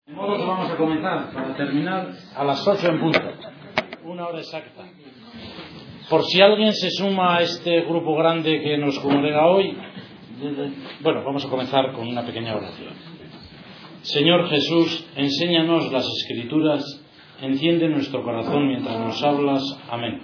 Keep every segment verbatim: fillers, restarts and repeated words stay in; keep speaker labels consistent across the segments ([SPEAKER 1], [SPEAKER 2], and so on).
[SPEAKER 1] De modo que vamos a comenzar para terminar a las ocho en punto, una hora exacta. Por si alguien se suma a este grupo grande que nos congrega hoy, bueno, vamos a comenzar con una pequeña oración. Señor Jesús, enséñanos las Escrituras, enciende nuestro corazón mientras nos hablas. Amén.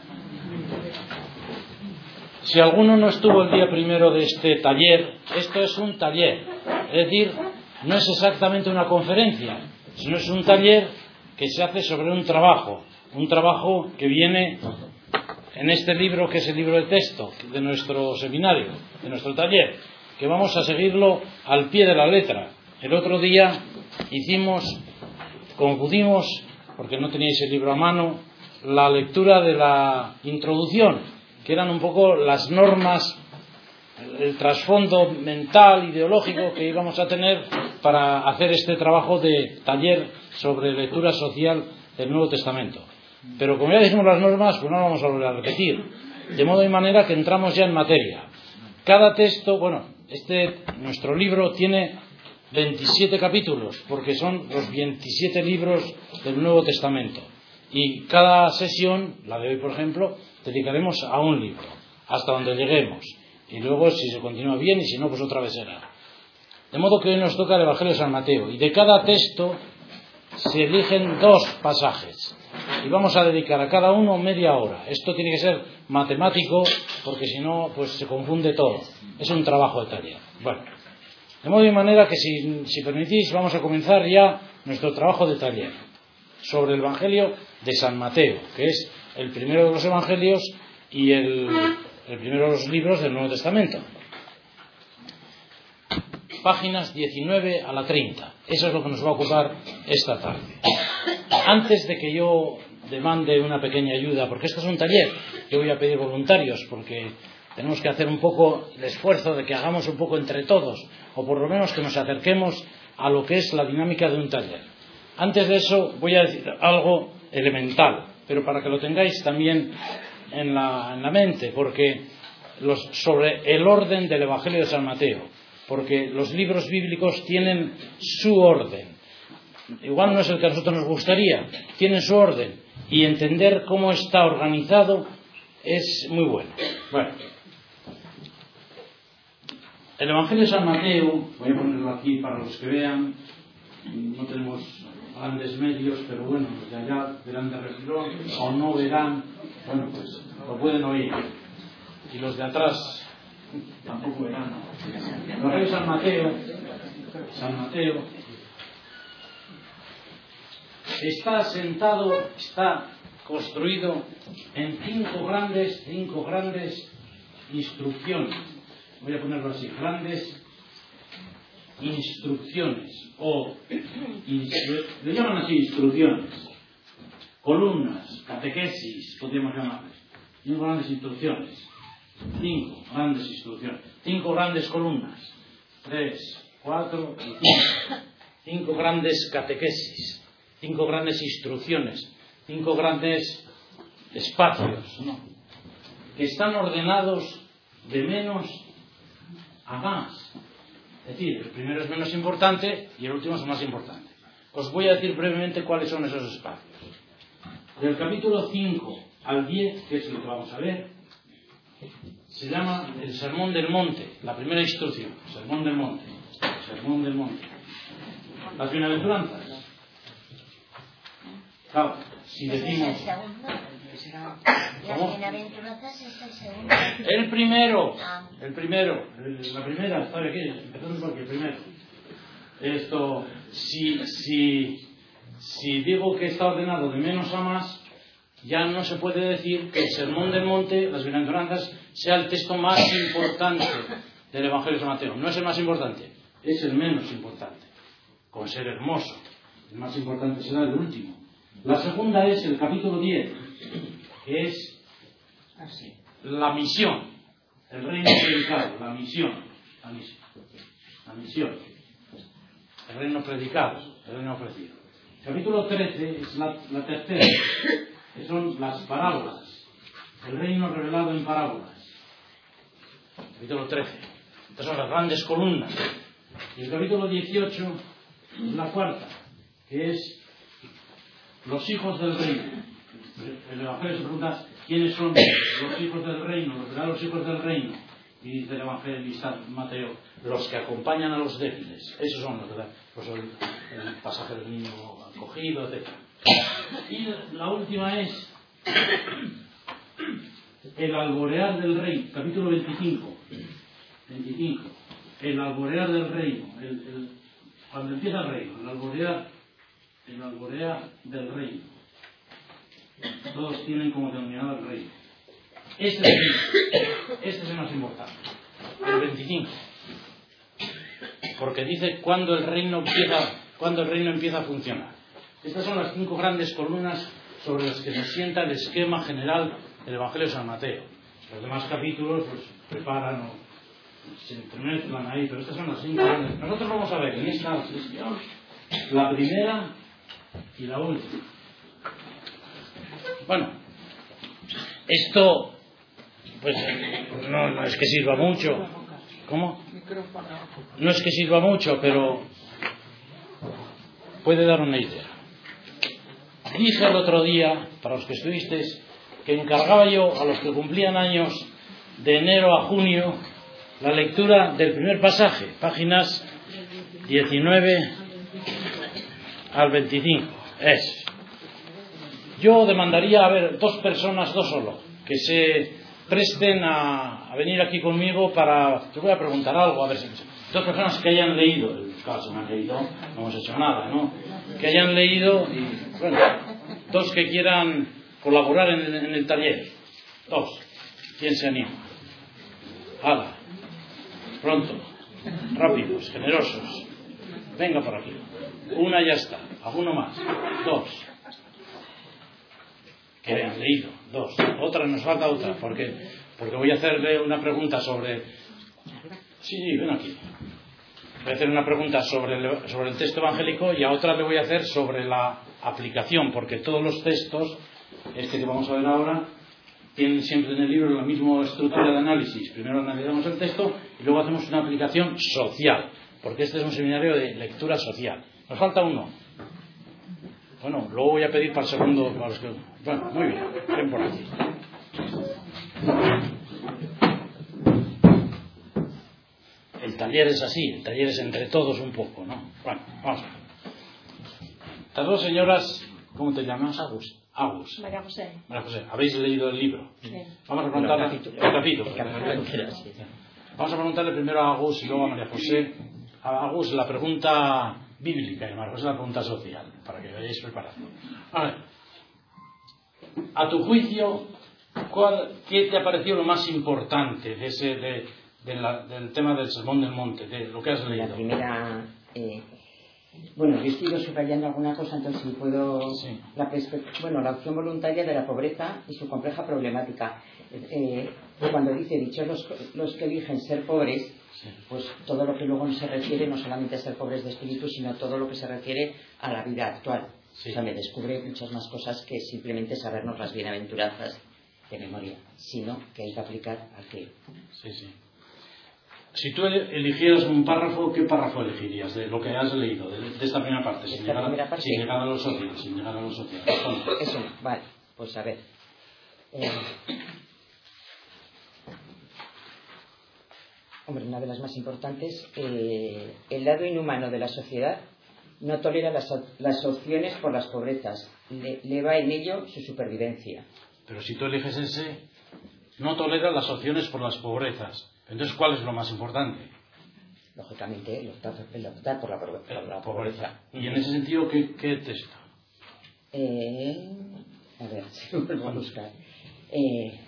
[SPEAKER 1] Si alguno no estuvo el día primero de este taller, esto es un taller, es decir, no es exactamente una conferencia, sino es un taller que se hace sobre un trabajo, un trabajo que viene en este libro, que es el libro de texto de nuestro seminario, de nuestro taller, que vamos a seguirlo al pie de la letra. El otro día hicimos, concluimos, porque no teníais el libro a mano, la lectura de la introducción, que eran un poco las normas, el trasfondo mental, ideológico que íbamos a tener para hacer este trabajo de taller sobre lectura social del Nuevo Testamento. Pero como ya dijimos las normas, pues no lo vamos a volver a repetir. De modo y manera que entramos ya en materia. Cada texto, bueno, este, nuestro libro tiene veintisiete capítulos, porque son los veintisiete libros del Nuevo Testamento. Y cada sesión, la de hoy por ejemplo, dedicaremos a un libro, hasta donde lleguemos. Y luego, si se continúa bien, y si no, pues otra vez será. De modo que hoy nos toca el Evangelio de San Mateo. Y de cada texto se eligen dos pasajes. Y vamos a dedicar a cada uno media hora. Esto tiene que ser matemático, porque si no, pues se confunde todo. Es un trabajo de taller. Bueno, de modo y manera que, si, si permitís, vamos a comenzar ya nuestro trabajo de taller sobre el Evangelio de San Mateo, que es el primero de los Evangelios y el, el primero de los libros del Nuevo Testamento. Páginas diecinueve a la treinta. Eso es lo que nos va a ocupar esta tarde. Antes de que yo demande una pequeña ayuda, porque esto es un taller, yo voy a pedir voluntarios, porque tenemos que hacer un poco el esfuerzo de que hagamos un poco entre todos, o por lo menos que nos acerquemos a lo que es la dinámica de un taller. Antes de eso voy a decir algo elemental, pero para que lo tengáis también en la, en la mente, porque los, sobre el orden del Evangelio de San Mateo, porque los libros bíblicos tienen su orden. Igual no es el que a nosotros nos gustaría, tienen su orden, y entender cómo está organizado es muy bueno. Bueno, el Evangelio de San Mateo, voy a ponerlo aquí para los que vean, no tenemos grandes medios, pero bueno, los de allá verán de refilón o no verán, bueno, pues lo pueden oír, y los de atrás tampoco verán. El Evangelio de San Mateo, San Mateo está asentado, está construido en cinco grandes, cinco grandes instrucciones. Voy a ponerlo así, grandes instrucciones, o instru- le llaman así instrucciones, columnas, catequesis, podríamos llamarles. Cinco grandes instrucciones, cinco grandes instrucciones, cinco grandes columnas, tres, cuatro y cinco. Cinco grandes catequesis, cinco grandes instrucciones, cinco grandes espacios, ¿no?, que están ordenados de menos a más. Es decir, el primero es menos importante y el último es más importante. Os voy a decir brevemente cuáles son esos espacios. Del capítulo cinco al diez, que es lo que vamos a ver, se llama el Sermón del Monte, la primera instrucción, Sermón del Monte, Sermón del Monte. Las bienaventuranzas. Claro, si decimos...
[SPEAKER 2] Las bienaventuranzas es el segundo.
[SPEAKER 1] El primero, el primero, el, la primera, está aquí, empezamos por el primero. Esto, si, si, si digo que está ordenado de menos a más, ya no se puede decir que el Sermón del Monte, las bienaventuranzas, sea el texto más importante del Evangelio de San Mateo. No es el más importante, es el menos importante, con ser hermoso. El más importante será el último. La segunda es el capítulo diez, que es la misión, el reino predicado, la misión, la misión, la misión, el reino predicado, el reino ofrecido. El capítulo trece es la, la tercera, que son las parábolas, el reino revelado en parábolas. Capítulo trece. Estas son las grandes columnas. Y el capítulo dieciocho es la cuarta, que es los hijos del reino. El Evangelio se pregunta quiénes son los hijos del reino, los verdaderos hijos del reino. Y dice el evangelista Mateo, los que acompañan a los débiles. Esos son los verdad, pues el, el pasaje del niño acogido, etcétera. Y la última es el alborear del rey, capítulo veinticinco. veinticinco. El alborear del reino. El, el, cuando empieza el reino, el alborear, el alborear del reino. Todos tienen como denominado el reino. Este es, este es el más importante, el veinticinco, porque dice cuándo el reino empieza, cuándo el reino empieza a funcionar. Estas son las cinco grandes columnas sobre las que se sienta el esquema general del Evangelio de San Mateo. Los demás capítulos pues preparan o se entremezclan ahí, pero estas son las cinco grandes. Nosotros vamos a ver en esta sesión la primera y la última. Bueno, esto pues no, no es que sirva mucho. ¿Cómo? No es que sirva mucho, pero puede dar una idea. Dije el otro día, para los que estuvisteis, que encargaba yo a los que cumplían años de enero a junio la lectura del primer pasaje, páginas diecinueve al veinticinco. Es. Yo demandaría, a ver, dos personas, dos solo, que se presten a, a venir aquí conmigo para... Te voy a preguntar algo, a ver si... Dos personas que hayan leído, el caso no han leído, no hemos hecho nada, ¿no? Que hayan leído y, bueno, dos que quieran colaborar en, en el taller. Dos. ¿Quién se anima? Hala. Pronto. Rápidos, generosos. Venga por aquí. Una ya está. ¿Alguno más? Dos. Que hayan leído, dos. Otra, nos falta otra, porque porque voy a hacerle una pregunta sobre... Sí, sí, ven aquí. Voy a hacer una pregunta sobre el, sobre el texto evangélico y a otra le voy a hacer sobre la aplicación, porque todos los textos, este que vamos a ver ahora, tienen siempre en el libro la misma estructura de análisis. Primero analizamos el texto y luego hacemos una aplicación social, porque este es un seminario de lectura social. Nos falta uno. Bueno, luego voy a pedir para el segundo, para los que... Bueno, muy bien, ven por aquí. El taller es así, el taller es entre todos un poco, ¿no? Bueno, vamos a ver. Estas dos señoras, ¿cómo te llamas? Agus. Agus.
[SPEAKER 3] María José.
[SPEAKER 1] María José, ¿habéis leído el libro?
[SPEAKER 3] Sí.
[SPEAKER 1] Vamos a preguntarle... El capítulo. El capítulo. Vamos a preguntarle primero a Agus y luego a María José. A Agus la pregunta bíblica y a María José la pregunta social, para que vayáis preparando. A ver, a tu juicio, ¿cuál, ¿qué te ha parecido lo más importante de ese, de, de la, del tema del Sermón del Monte, de lo que has leído?
[SPEAKER 4] La primera... Eh, bueno, yo estoy subrayando alguna cosa, entonces si puedo...
[SPEAKER 1] Sí.
[SPEAKER 4] La bueno, la opción voluntaria de la pobreza y su compleja problemática. Eh, cuando dice, dichos los, los que eligen ser pobres, sí, pues todo lo que luego se refiere no solamente a ser pobres de espíritu, sino todo lo que se refiere a la vida actual. Sí. O sea, me descubre muchas más cosas que simplemente sabernos las bienaventuranzas de memoria, sino que hay que aplicar a qué.
[SPEAKER 1] Sí, sí. Si tú eligieras un párrafo, ¿qué párrafo elegirías de lo que has leído, de, de esta primera parte, sin,
[SPEAKER 4] esta
[SPEAKER 1] llegar,
[SPEAKER 4] primera parte?
[SPEAKER 1] sin llegar a los socios, sin llegar a los socios?
[SPEAKER 4] Eso no, vale, pues a ver. Eh, hombre, una de las más importantes, eh, el lado inhumano de la sociedad no tolera las, las opciones por las pobrezas, le, le va en ello su supervivencia.
[SPEAKER 1] Pero si tú eliges ese, no tolera las opciones por las pobrezas. Entonces, ¿cuál es lo más importante?
[SPEAKER 4] Lógicamente, el optar, el optar por la, por la, la pobreza.
[SPEAKER 1] ¿Y en ese sentido qué, qué texto?
[SPEAKER 4] Eh, a ver, si me vuelvo a buscar. Eh,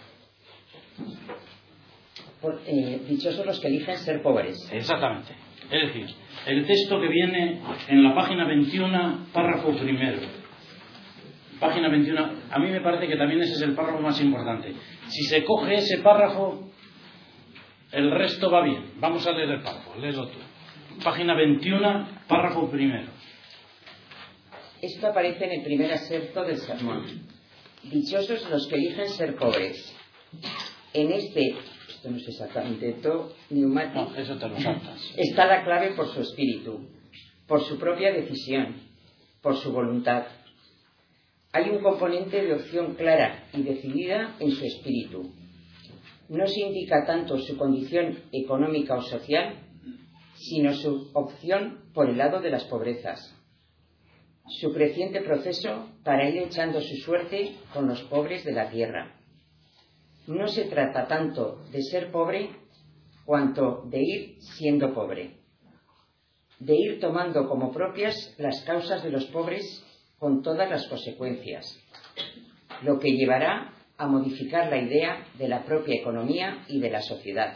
[SPEAKER 4] por, eh, dichosos los que eligen ser pobres.
[SPEAKER 1] Exactamente. Es decir, el texto que viene en la página veintiuno, párrafo primero. Página veintiuno, a mí me parece que también ese es el párrafo más importante. Si se coge ese párrafo, el resto va bien. Vamos a leer el párrafo, léelo tú. Página veintiuno, párrafo primero.
[SPEAKER 4] Esto aparece en el primer acerto del sermón. Dichosos los que eligen ser pobres. En este, esto no es exactamente esto, neumático,
[SPEAKER 1] no, eso te lo saltas.
[SPEAKER 4] Está la clave por su espíritu, por su propia decisión, por su voluntad. Hay un componente de opción clara y decidida en su espíritu. No se indica tanto su condición económica o social, sino su opción por el lado de las pobrezas. Su creciente proceso para ir echando su suerte con los pobres de la tierra. No se trata tanto de ser pobre cuanto de ir siendo pobre, de ir tomando como propias las causas de los pobres con todas las consecuencias, lo que llevará a modificar la idea de la propia economía y de la sociedad.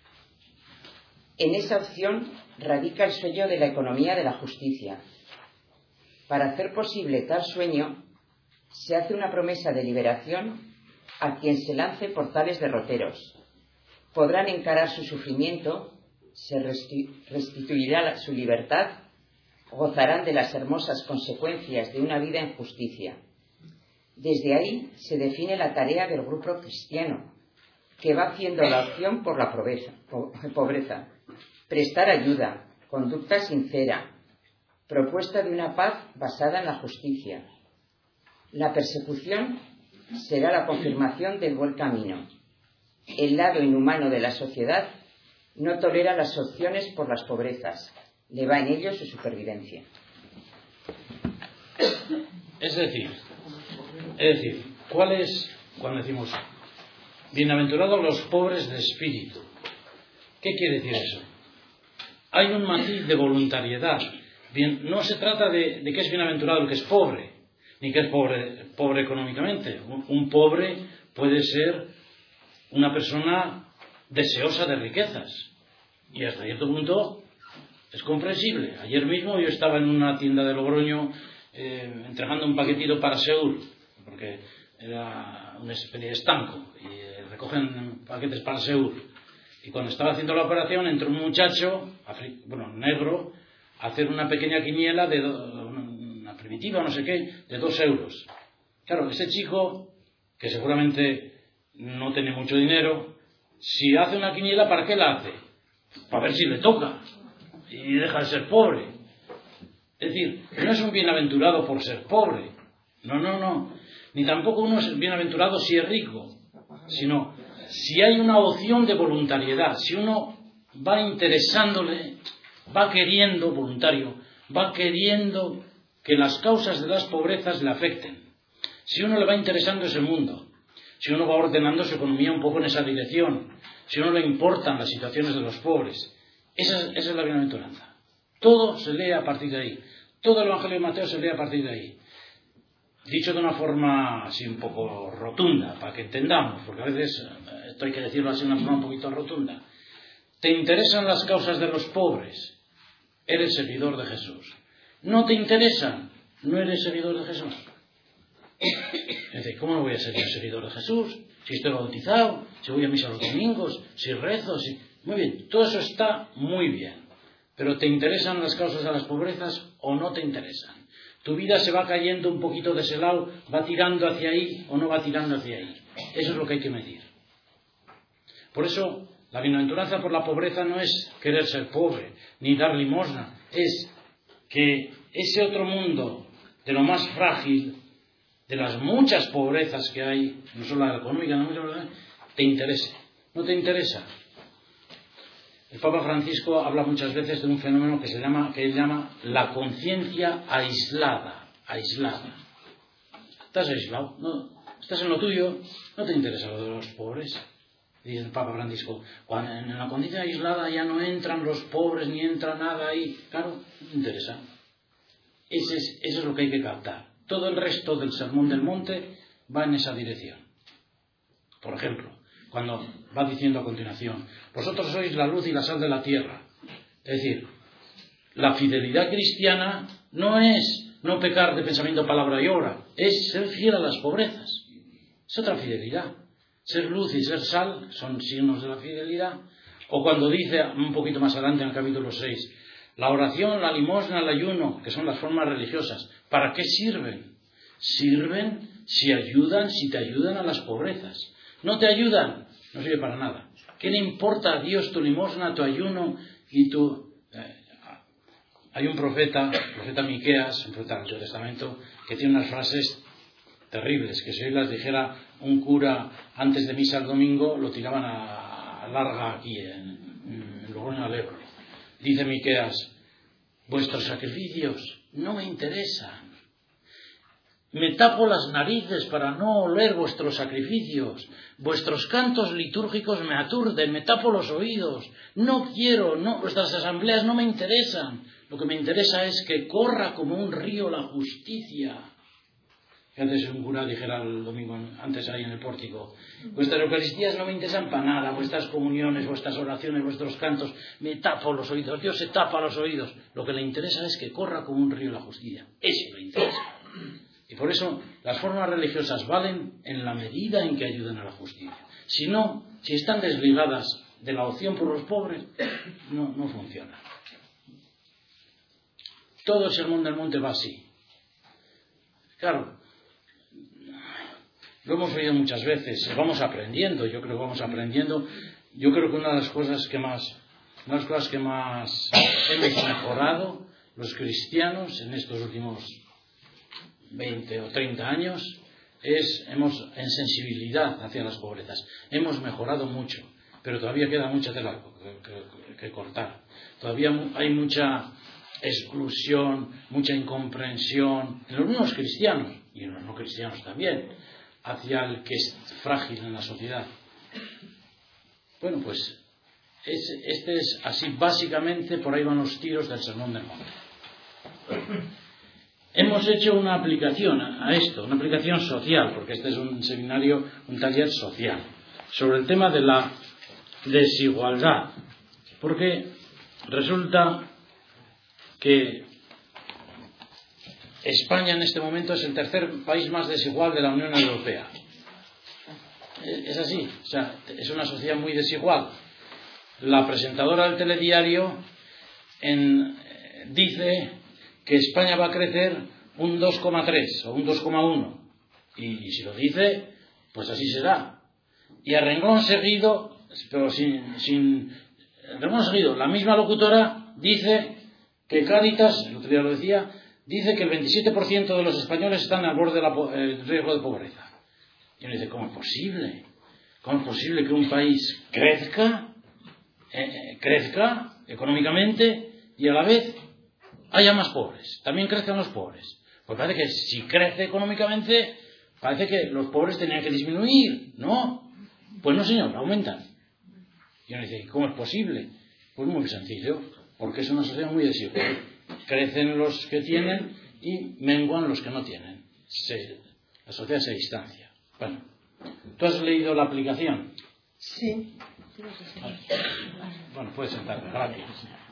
[SPEAKER 4] En esa opción radica el sueño de la economía de la justicia. Para hacer posible tal sueño, se hace una promesa de liberación a quien se lance por tales derroteros. Podrán encarar su sufrimiento, se restituirá su libertad, gozarán de las hermosas consecuencias de una vida en justicia. Desde ahí se define la tarea del grupo cristiano, que va haciendo la opción por la pobreza, pobreza, prestar ayuda, conducta sincera, propuesta de una paz basada en la justicia. La persecución será la confirmación del buen camino. El lado inhumano de la sociedad no tolera las opciones por las pobrezas, le va en ello su supervivencia.
[SPEAKER 1] Es decir, es decir, ¿cuál es, cuando decimos bienaventurados los pobres de espíritu? ¿Qué quiere decir eso? Hay un matiz de voluntariedad. Bien, no se trata de, de que es bienaventurado el que es pobre, ni que es pobre, pobre económicamente. Un, un pobre puede ser una persona deseosa de riquezas, y hasta cierto punto es comprensible. Ayer mismo yo estaba en una tienda de Logroño eh, entregando un paquetito para Seur, porque era una especie de estanco y eh, recogen paquetes para Seur, y cuando estaba haciendo la operación entró un muchacho, bueno, negro, a hacer una pequeña quiniela de do, una primitiva, no sé qué, de dos euros. Claro, ese chico, que seguramente no tiene mucho dinero, si hace una quiniela, ¿para qué la hace? Para ver si le toca y deja de ser pobre. Es decir, no es un bienaventurado por ser pobre, no, no, no, ni tampoco uno es bienaventurado si es rico, sino si hay una opción de voluntariedad, si uno va interesándole, va queriendo, voluntario, va queriendo que las causas de las pobrezas le afecten, si uno le va interesando ese mundo, si uno va ordenando su economía un poco en esa dirección, si uno le importan las situaciones de los pobres, esa, esa es la bienaventuranza. Todo se lee a partir de ahí, todo el Evangelio de Mateo se lee a partir de ahí. Dicho de una forma así un poco rotunda, para que entendamos, porque a veces esto hay que decirlo así de una forma un poquito rotunda. ¿Te interesan las causas de los pobres? Eres seguidor de Jesús. ¿No te interesan? No eres seguidor de Jesús. Es decir, ¿cómo no voy a ser seguidor de Jesús? Si estoy bautizado, si voy a misa los domingos, si rezo, si... Muy bien, todo eso está muy bien. Pero ¿te interesan las causas de las pobrezas o no te interesan? Tu vida se va cayendo un poquito de ese lado, va tirando hacia ahí o no va tirando hacia ahí. Eso es lo que hay que medir. Por eso, la bienaventuranza por la pobreza no es querer ser pobre, ni dar limosna. Es que ese otro mundo, de lo más frágil, de las muchas pobrezas que hay, no solo la económica, no, te interese. ¿No te interesa? El Papa Francisco habla muchas veces de un fenómeno que se llama, que él llama la conciencia aislada, aislada. Estás aislado, no, estás en lo tuyo, no te interesa lo de los pobres. Dice el Papa Francisco, cuando en la conciencia aislada ya no entran los pobres ni entra nada ahí, claro, no interesa. Ese es, eso es lo que hay que captar. Todo el resto del Sermón del Monte va en esa dirección. Por ejemplo, cuando va diciendo a continuación, vosotros sois la luz y la sal de la tierra. Es decir, la fidelidad cristiana no es no pecar de pensamiento, palabra y obra, es ser fiel a las pobrezas. Es otra fidelidad. Ser luz y ser sal son signos de la fidelidad. O cuando dice un poquito más adelante en el capítulo seis, la oración, la limosna, el ayuno, que son las formas religiosas, ¿para qué sirven? Sirven si ayudan, si te ayudan a las pobrezas. ¿No te ayudan? No sirve para nada. ¿Qué le importa a Dios tu limosna, tu ayuno y tu... Eh, hay un profeta, el profeta Miqueas, un profeta del Antiguo Testamento, que tiene unas frases terribles, que si hoy las dijera un cura antes de misa el domingo, lo tiraban a, a larga aquí en, en Logroño al Ebro. Dice Miqueas: vuestros sacrificios no me interesan. Me tapo las narices para no oler vuestros sacrificios. Vuestros cantos litúrgicos me aturden, me tapo los oídos. No quiero, no, vuestras asambleas no me interesan. Lo que me interesa es que corra como un río la justicia. Que antes un cura dijera el domingo, antes ahí en el pórtico: vuestras eucaristías no me interesan para nada, vuestras comuniones, vuestras oraciones, vuestros cantos, me tapo los oídos. Dios se tapa los oídos. Lo que le interesa es que corra como un río la justicia. Eso le interesa. Y por eso las formas religiosas valen en la medida en que ayuden a la justicia. Si no, si están desligadas de la opción por los pobres, no, no funciona. Todo el sermón del monte va así. Claro, lo hemos oído muchas veces, vamos aprendiendo, yo creo que vamos aprendiendo. Yo creo que una de las cosas que más, una de las cosas que más hemos mejorado los cristianos en estos últimos veinte o treinta años es hemos en sensibilidad hacia las pobrezas. Hemos mejorado mucho, pero todavía queda mucha tela que, que, que cortar. Todavía hay mucha exclusión, mucha incomprensión en los mismos cristianos y en los no cristianos también, hacia el que es frágil en la sociedad. Bueno, pues es, este es así, básicamente por ahí van los tiros del Sermón del Monte. Hemos hecho una aplicación a esto, una aplicación social, porque este es un seminario, un taller social, sobre el tema de la desigualdad, porque resulta que España en este momento es el tercer país más desigual de la Unión Europea. Es así, o sea, es una sociedad muy desigual. La presentadora del telediario en, dice que España va a crecer un dos coma tres o un dos coma uno, y si lo dice, pues así será. Y a renglón seguido, pero sin, sin a renglón seguido, la misma locutora dice que Cáritas, el otro día lo decía, dice que el veintisiete por ciento de los españoles están al borde del riesgo de pobreza. Y uno dice: ¿cómo es posible? ¿Cómo es posible que un país crezca, eh, crezca económicamente y a la vez haya más pobres? También crezcan los pobres. Pues parece que si crece económicamente, parece que los pobres tenían que disminuir, ¿no? Pues no, señor, aumentan. Y uno dice: ¿cómo es posible? Pues muy sencillo, porque es una sociedad muy desigual. Crecen los que tienen y menguan los que no tienen. Se, la sociedad se distancia. Bueno, ¿tú has leído la aplicación?
[SPEAKER 3] Sí.
[SPEAKER 1] Vale. Bueno, puedes sentarte, gracias.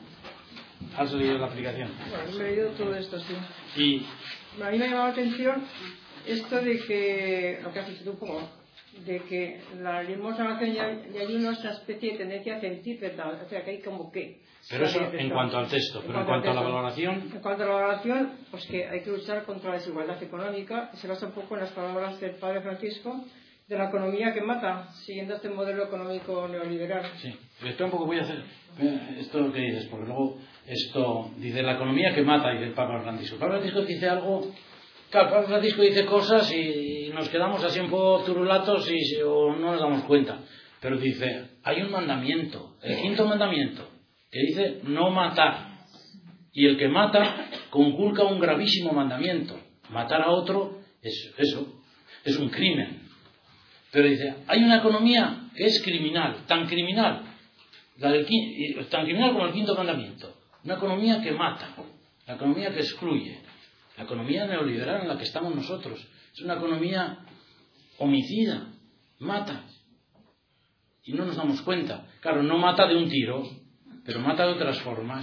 [SPEAKER 1] ¿Has leído la aplicación?
[SPEAKER 3] Bueno, he leído todo esto, sí.
[SPEAKER 1] Y
[SPEAKER 3] a mí me ha llamado la atención esto de que, lo que has dicho tú un poco, de que la limosna oración ya, ya hay una especie de tendencia centrípeta, o sea que hay como que...
[SPEAKER 1] Pero eso en cuanto al texto, pero en cuanto a la valoración...
[SPEAKER 3] En cuanto a la valoración, pues que hay que luchar contra la desigualdad económica, se basa un poco en las palabras del Padre Francisco, de la economía que mata, siguiendo este modelo económico neoliberal.
[SPEAKER 1] Sí, espera un poco, voy a hacer esto que dices, porque luego esto dice la economía que mata, dice el Papa Francisco. El Papa Francisco dice algo, claro, el Papa Francisco dice cosas y nos quedamos así un poco turulatos y o no nos damos cuenta. Pero dice, hay un mandamiento, el quinto mandamiento, que dice no matar. Y el que mata conculca un gravísimo mandamiento. Matar a otro es eso, es un crimen. Pero dice, hay una economía que es criminal, tan criminal, la del, tan criminal como el quinto mandamiento. Una economía que mata, la economía que excluye, la economía neoliberal en la que estamos nosotros. Es una economía homicida, mata. Y no nos damos cuenta. Claro, no mata de un tiro, pero mata de otras formas.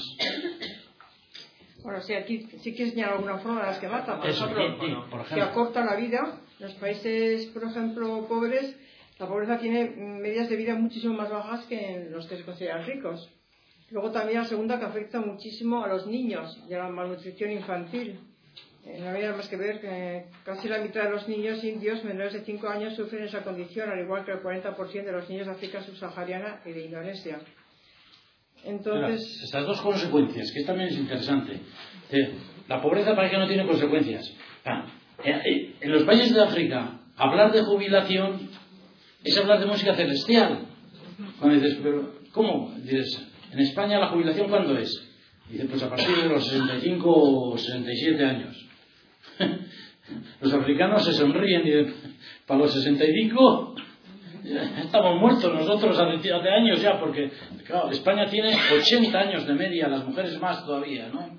[SPEAKER 3] Bueno, sí, aquí sí que señala alguna forma de las que mata. Por,
[SPEAKER 1] Eso,
[SPEAKER 3] ejemplo,
[SPEAKER 1] sí, sí, por ejemplo,
[SPEAKER 3] que acorta la vida. En los países, por ejemplo, pobres, la pobreza tiene medidas de vida muchísimo más bajas que en los que se consideran ricos. Luego también la segunda, que afecta muchísimo a los niños y a la malnutrición infantil. Eh, no había más que ver que casi la mitad de los niños indios menores de cinco años sufren esa condición, al igual que el cuarenta por ciento de los niños de África subsahariana y de Indonesia. Entonces...
[SPEAKER 1] Mira, estas dos consecuencias, que también es interesante. La pobreza parece que no tiene consecuencias. En los países de África, hablar de jubilación es hablar de música celestial. Cuando dices, pero ¿cómo? Dices, en España la jubilación ¿cuándo es? Dice, pues a partir de los sesenta y cinco o sesenta y siete años. Los africanos se sonríen y dicen, para los sesenta y cinco estamos muertos nosotros hace, hace años ya, porque claro, España tiene ochenta años de media, las mujeres más todavía, ¿no?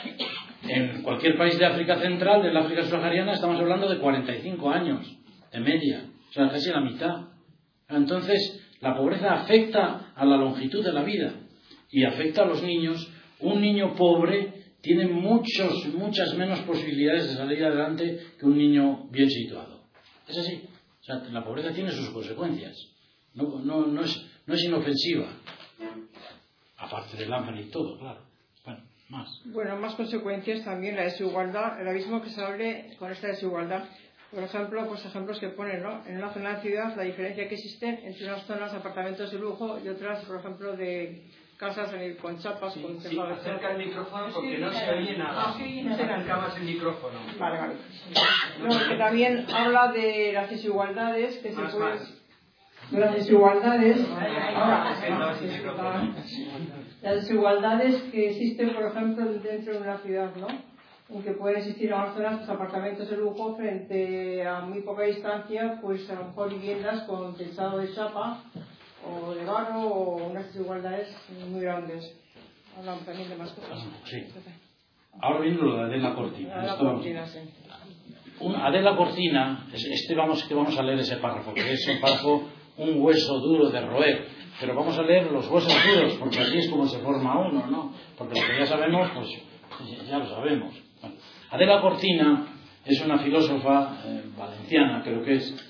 [SPEAKER 1] En cualquier país de África Central, de la África subsahariana, estamos hablando de cuarenta y cinco años de media, o sea, casi la mitad. Entonces, la pobreza afecta a la longitud de la vida y afecta a los niños. Un niño pobre tiene muchos, muchas menos posibilidades de salir adelante que un niño bien situado. Es así. O sea, la pobreza tiene sus consecuencias. No, no, no, es, no es inofensiva. Aparte del hambre y todo, claro. Bueno, más.
[SPEAKER 3] Bueno, más consecuencias también la desigualdad, el abismo que se abre con esta desigualdad. Por ejemplo, pues ejemplos que ponen, ¿no? En una zona de la ciudad, la diferencia que existe entre unas zonas de apartamentos de lujo y otras, por ejemplo, de casas en el, con chapas,
[SPEAKER 5] sí,
[SPEAKER 3] con
[SPEAKER 5] sí, acerca el micrófono porque no se oye nada. No se arranca más el micrófono.
[SPEAKER 3] Vale, vale. No, que también habla de las desigualdades que se pueden... De las desigualdades... Ahora, las desigualdades que existen, por ejemplo, dentro de una ciudad, ¿no? En que pueden existir en algunas zonas pues, apartamentos de lujo frente a muy poca distancia, pues a lo mejor viviendas con techado de chapa o de barro o unas desigualdades muy grandes. Hablan también de más cosas.
[SPEAKER 1] Sí. Ahora viendo lo de Adela Cortina.
[SPEAKER 3] Adela Cortina, sí.
[SPEAKER 1] Un, Adela Cortina, este vamos que vamos a leer ese párrafo, que es un párrafo, un hueso duro de roer, pero vamos a leer los huesos duros, porque así es como se forma uno, ¿no? Porque lo que ya sabemos, pues ya lo sabemos. Bueno, Adela Cortina es una filósofa eh, valenciana, creo que es,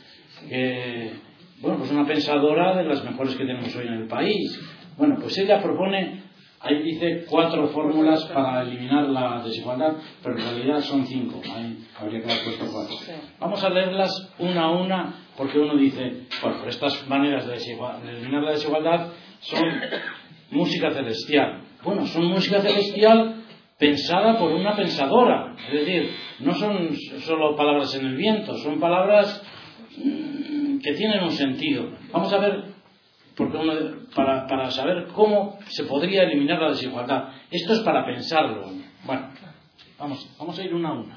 [SPEAKER 1] que, bueno, pues una pensadora de las mejores que tenemos hoy en el país. Bueno, pues ella propone, ahí dice cuatro fórmulas para eliminar la desigualdad, pero en realidad son cinco, ahí habría que haber puesto cuatro. Vamos a leerlas una a una, porque uno dice, bueno, por estas maneras de, de eliminar la desigualdad son música celestial. Bueno, son música celestial pensada por una pensadora, es decir, no son solo palabras en el viento, son palabras mmm, que tienen un sentido. Vamos a ver, porque uno, para, para saber cómo se podría eliminar la desigualdad. Esto es para pensarlo. Bueno, vamos, vamos a ir una a una.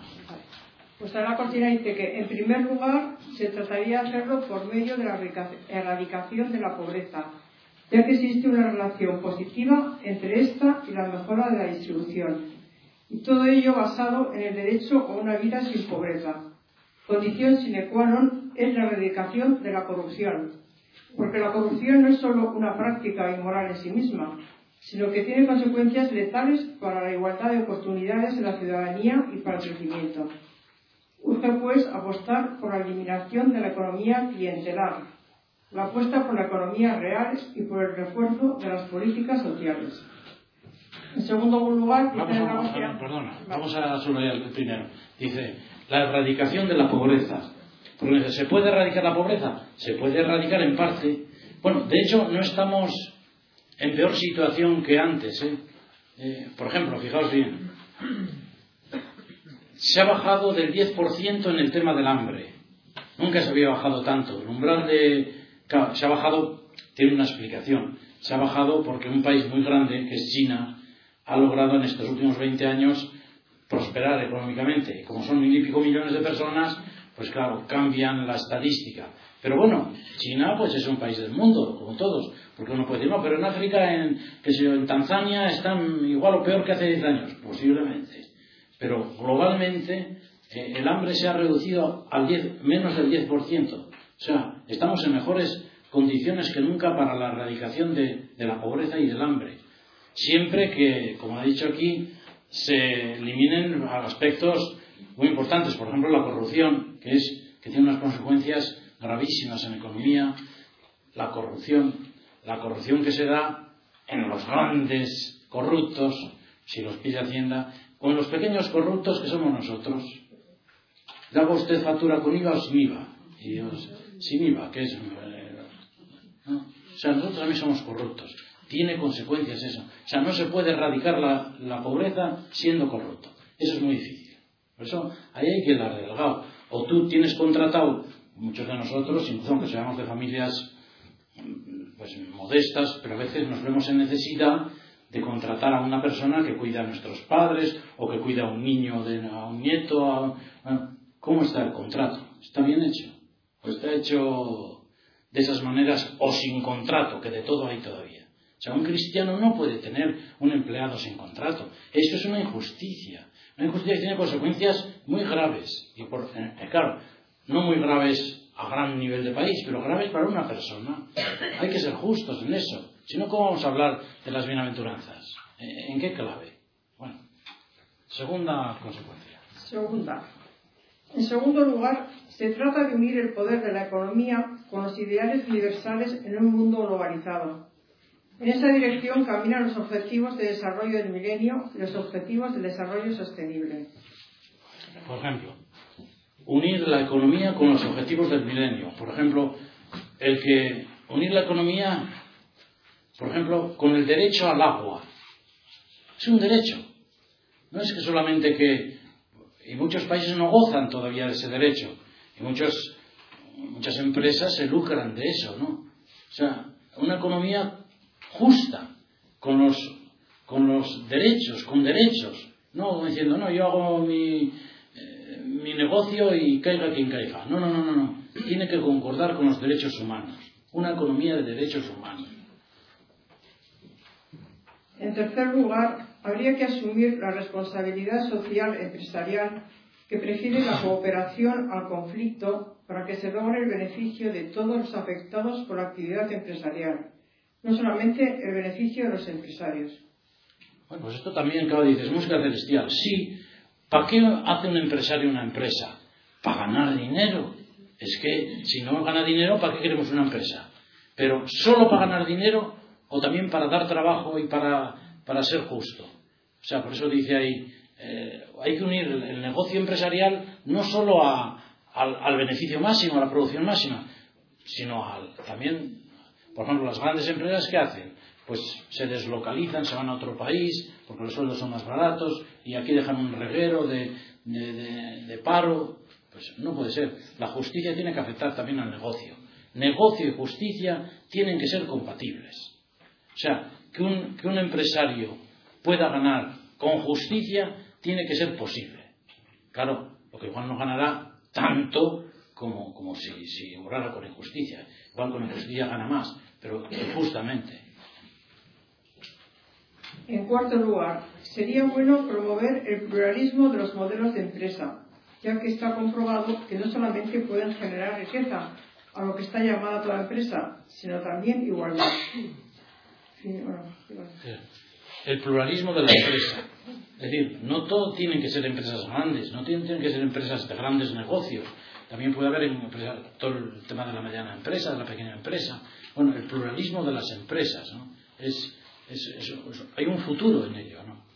[SPEAKER 3] Pues Adela Cortina dice que, en primer lugar, se trataría de hacerlo por medio de la erradicación de la pobreza, ya que existe una relación positiva entre esta y la mejora de la distribución. Y todo ello basado en el derecho a una vida sin pobreza. Condición sine qua non es la erradicación de la corrupción, porque la corrupción no es solo una práctica inmoral en sí misma, sino que tiene consecuencias letales para la igualdad de oportunidades de la ciudadanía y para el crecimiento. Urge, pues, apostar por la eliminación de la economía clientelar, la apuesta por la economía real y por el refuerzo de las políticas sociales. En segundo lugar,
[SPEAKER 1] vamos, vamos, perdona, perdona, vamos a subrayar el primero. Dice, la erradicación de la pobreza. Porque ¿se puede erradicar la pobreza? Se puede erradicar en parte. Bueno, de hecho, no estamos en peor situación que antes, ¿eh? Eh, por ejemplo, fijaos bien, se ha bajado del diez por ciento en el tema del hambre. Nunca se había bajado tanto. El umbral de... Claro, se ha bajado, tiene una explicación. Se ha bajado porque un país muy grande, que es China, ha logrado en estos últimos veinte años prosperar económicamente. Como son mil y pico millones de personas, pues claro, cambian la estadística. Pero bueno, China pues es un país del mundo, como todos, porque uno puede decir, no, pero en África, en, que si, en Tanzania están igual o peor que hace diez años, posiblemente. Pero globalmente eh, el hambre se ha reducido al diez, menos del diez por ciento. O sea, estamos en mejores condiciones que nunca para la erradicación de, de la pobreza y del hambre. Siempre que, como ha dicho aquí, se eliminen aspectos muy importantes, por ejemplo la corrupción, que es que tiene unas consecuencias gravísimas en la economía. La corrupción, la corrupción que se da en los grandes corruptos, si los pilla Hacienda, o en los pequeños corruptos que somos nosotros. ¿Le hago usted factura con I V A o sin I V A? Y Dios, sin I V A, que es... ¿no? O sea, nosotros también somos corruptos. tiene consecuencias eso. O sea, no se puede erradicar la, la pobreza siendo corrupto. Eso es muy difícil. Por eso ahí hay que ir delgado. O tú tienes contratado, muchos de nosotros, incluso aunque seamos de familias pues modestas, pero a veces nos vemos en necesidad de contratar a una persona que cuida a nuestros padres o que cuida a un niño, de, a un nieto. A, a, ¿Cómo está el contrato? ¿Está bien hecho? ¿O está hecho de esas maneras o sin contrato, que de todo hay todavía? O sea, un cristiano no puede tener un empleado sin contrato. Eso es una injusticia. Una injusticia que tiene consecuencias muy graves. Y por, eh, claro, no muy graves a gran nivel de país, pero graves para una persona. Hay que ser justos en eso. Si no, ¿cómo vamos a hablar de las bienaventuranzas? ¿En qué clave? Bueno, segunda consecuencia.
[SPEAKER 3] Segunda. En segundo lugar, se trata de unir el poder de la economía con los ideales universales en un mundo globalizado. En esa dirección caminan los objetivos de desarrollo del milenio y los objetivos del desarrollo sostenible.
[SPEAKER 1] Por ejemplo, unir la economía con los objetivos del milenio. Por ejemplo, el que unir la economía, por ejemplo, con el derecho al agua. Es un derecho. No es que solamente que... Y muchos países no gozan todavía de ese derecho. Y muchos, muchas empresas se lucran de eso, ¿no? O sea, una economía justa, con los, con los derechos, con derechos. No diciendo, no, yo hago mi... mi negocio y caiga quien caiga. No, no, no, no, no. Tiene que concordar con los derechos humanos. Una economía de derechos humanos.
[SPEAKER 3] En tercer lugar, habría que asumir la responsabilidad social empresarial que prefiere la cooperación al conflicto para que se logre el beneficio de todos los afectados por la actividad empresarial, no solamente el beneficio de los empresarios.
[SPEAKER 1] Bueno, pues esto también, claro, dices, música celestial. Sí. ¿Para qué hace un empresario una empresa? Para ganar dinero. Es que si no gana dinero, ¿para qué queremos una empresa? Pero solo para ganar dinero o también para dar trabajo y para, para ser justo. O sea, por eso dice ahí, eh, hay que unir el, el negocio empresarial no solo a, al, al beneficio máximo, a la producción máxima, sino al, también, por ejemplo, las grandes empresas, ¿qué hacen? Pues se deslocalizan, se van a otro país porque los sueldos son más baratos y aquí dejan un reguero de, de, de, de paro. Pues no puede ser. La justicia tiene que afectar también al negocio. Negocio y justicia tienen que ser compatibles. O sea, que un, que un empresario pueda ganar con justicia tiene que ser posible. Claro, lo que igual no ganará tanto como, como si, si obrara con injusticia. Igual con injusticia gana más, pero justamente.
[SPEAKER 3] En cuarto lugar, sería bueno promover el pluralismo de los modelos de empresa, ya que está comprobado que no solamente pueden generar riqueza, a lo que está llamada toda empresa, sino también igualdad. Sí, bueno,
[SPEAKER 1] el pluralismo de la empresa. Es decir, no todo tienen que ser empresas grandes, no tienen, tienen que ser empresas de grandes negocios. También puede haber empresa, todo el tema de la mediana empresa, de la pequeña empresa. Bueno, el pluralismo de las empresas, ¿no? Es... Es, es, es, hay un futuro en ello, ¿no?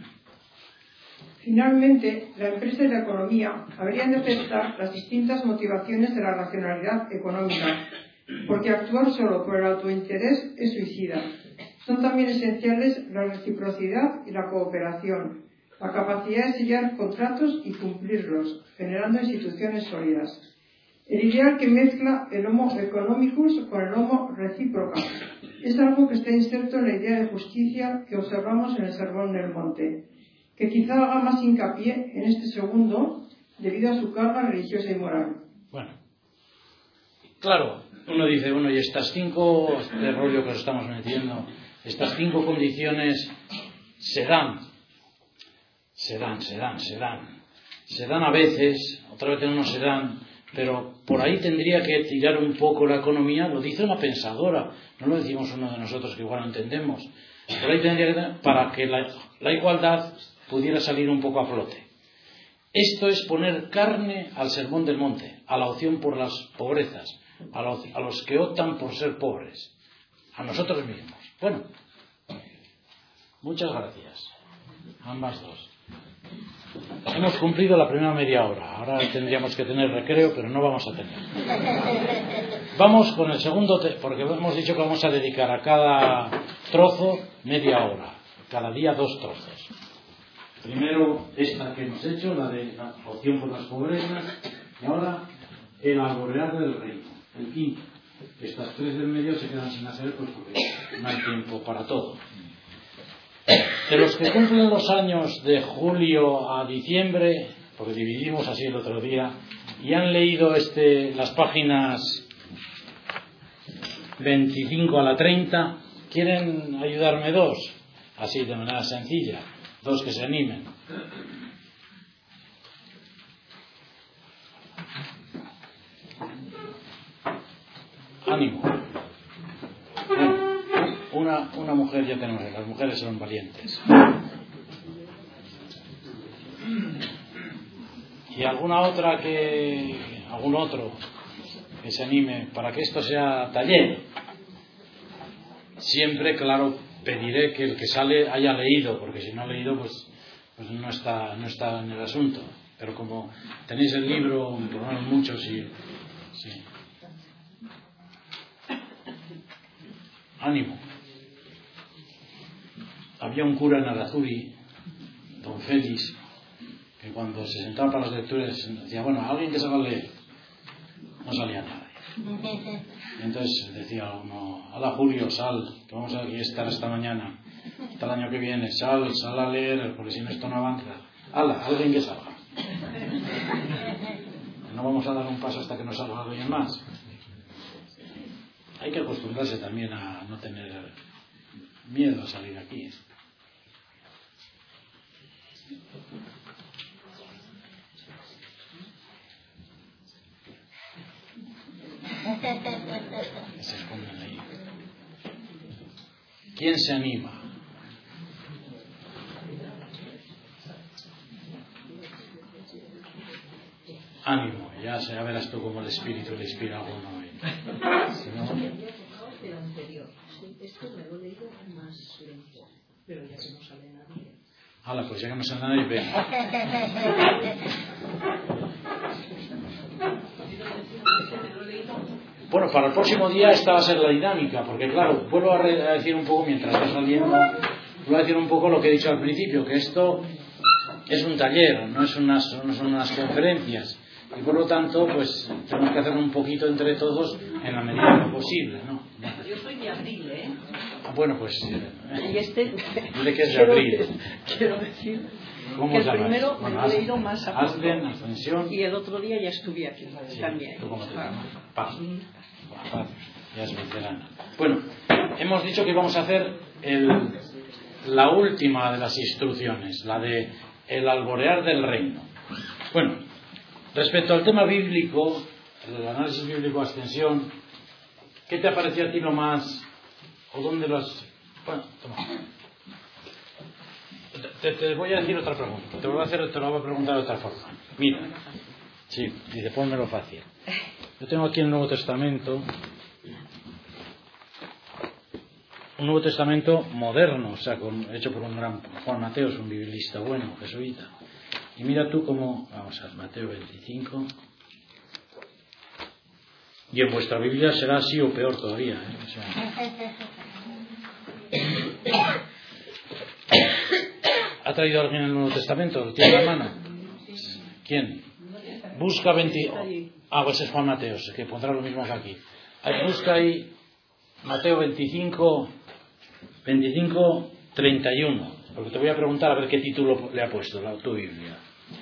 [SPEAKER 3] Finalmente, la empresa y la economía habrían de aceptar las distintas motivaciones de la racionalidad económica, porque actuar solo por el autointerés es suicida. Son también esenciales la reciprocidad y la cooperación, la capacidad de sellar contratos y cumplirlos, generando instituciones sólidas. El ideal que mezcla el homo economicus con el homo reciproca es algo que está inserto en la idea de justicia que observamos en el Sermón del Monte, que quizá haga más hincapié en este segundo debido a su carga religiosa y moral.
[SPEAKER 1] Bueno, claro, uno dice, bueno, y estas cinco, este rollo que nos estamos metiendo, estas cinco condiciones se dan, se dan, se dan, se dan, se dan a veces, otra vez no se dan, pero por ahí tendría que tirar un poco la economía. Lo dice una pensadora, no lo decimos uno de nosotros que igual no entendemos. Por ahí tendría que, para que la, la igualdad pudiera salir un poco a flote. Esto es poner carne al sermón del monte, a la opción por las pobrezas, a los, a los que optan por ser pobres, a nosotros mismos. Bueno, muchas gracias, ambas dos. Hemos cumplido la primera media hora. Ahora tendríamos que tener recreo, pero no vamos a tener. vamos con el segundo, te porque hemos dicho que vamos a dedicar a cada trozo media hora, cada día dos trozos. Primero esta que hemos hecho, la de la opción por las pobrezas, y ahora el alborear del reino, el quinto. Estas tres del medio se quedan sin hacer, pues porque no hay tiempo para todo. De los que cumplen los años de julio a diciembre, porque dividimos así el otro día, y han leído este, las páginas veinticinco a la treinta, ¿quieren ayudarme dos? Así de manera sencilla, dos que se animen. Ánimo. Bueno, una, una mujer ya tenemos, las mujeres son valientes. Y alguna otra que, algún otro que se anime para que esto sea taller. Siempre, claro, pediré que el que sale haya leído, porque si no ha leído, pues, pues no está, no está en el asunto. Pero como tenéis el libro, por lo menos muchos, y sí. Ánimo. Había un cura en Arazuri, don Félix, que cuando se sentaba para las lecturas decía, bueno, alguien que sepa leer. No salía nadie. Y entonces decía uno, hala Julio, sal, que vamos a estar esta mañana, hasta el año que viene, sal, sal a leer, porque si no esto no avanza. Hala, alguien que salga. No vamos a dar un paso hasta que no salga alguien más. Hay que acostumbrarse también a no tener miedo a salir aquí. Que se esconden ahí. ¿Quién se anima? Ánimo, ya, ya verás tú cómo el espíritu le inspira a uno. Si no,
[SPEAKER 6] el anterior. Esto me lo he leído más lento, pero ya que no sale nadie.
[SPEAKER 1] Hala, pues ya que no sale nadie, ven. Bueno, para el próximo día esta va a ser la dinámica, porque claro, vuelvo a decir un poco mientras está saliendo, vuelvo a decir un poco lo que he dicho al principio, que esto es un taller, no es unas, no son unas conferencias. Y por lo tanto, pues tenemos que hacerlo un poquito entre todos en la medida de lo posible, ¿no?
[SPEAKER 6] Yo soy de abril, ¿eh?
[SPEAKER 1] Ah, bueno, pues...
[SPEAKER 6] Y este...
[SPEAKER 1] Dile que es de abril.
[SPEAKER 6] Quiero decir
[SPEAKER 1] ¿Cómo
[SPEAKER 6] que el
[SPEAKER 1] llamas?
[SPEAKER 6] primero
[SPEAKER 1] Bueno,
[SPEAKER 6] me lo he leído más a fondo.
[SPEAKER 1] Asden, Ascensión.
[SPEAKER 6] Y el otro día ya estuve aquí
[SPEAKER 1] Sí,
[SPEAKER 6] también.
[SPEAKER 1] ¿tú cómo te llamas? Paz. Paz. Ya es veterana. Bueno, hemos dicho que íbamos a hacer el, la última de las instrucciones, la de el alborear del reino. Bueno, respecto al tema bíblico, el análisis bíblico Ascensión, ¿qué te ha parecido a ti lo más, o dónde lo has... Bueno, toma. Te, te voy a decir otra pregunta, te, voy a hacer, te lo voy a preguntar de otra forma. Mira, sí, dice, pónmelo fácil. Yo tengo aquí el Nuevo Testamento, un Nuevo Testamento moderno, o sea, con, hecho por un gran Juan Mateos, un biblista bueno, jesuita. Y mira tú cómo, vamos a ver, Mateo veinticinco, y en vuestra Biblia será así o peor todavía, ¿eh? O sea, ¿ha traído alguien el Nuevo Testamento? ¿Lo tiene en la mano? ¿Quién? Busca veinte... Ah, pues es Juan Mateo, que pondrá lo mismo que aquí. Busca ahí Mateo veinticinco, veinticinco, treinta y uno. Porque te voy a preguntar a ver qué título le ha puesto la, tu Biblia.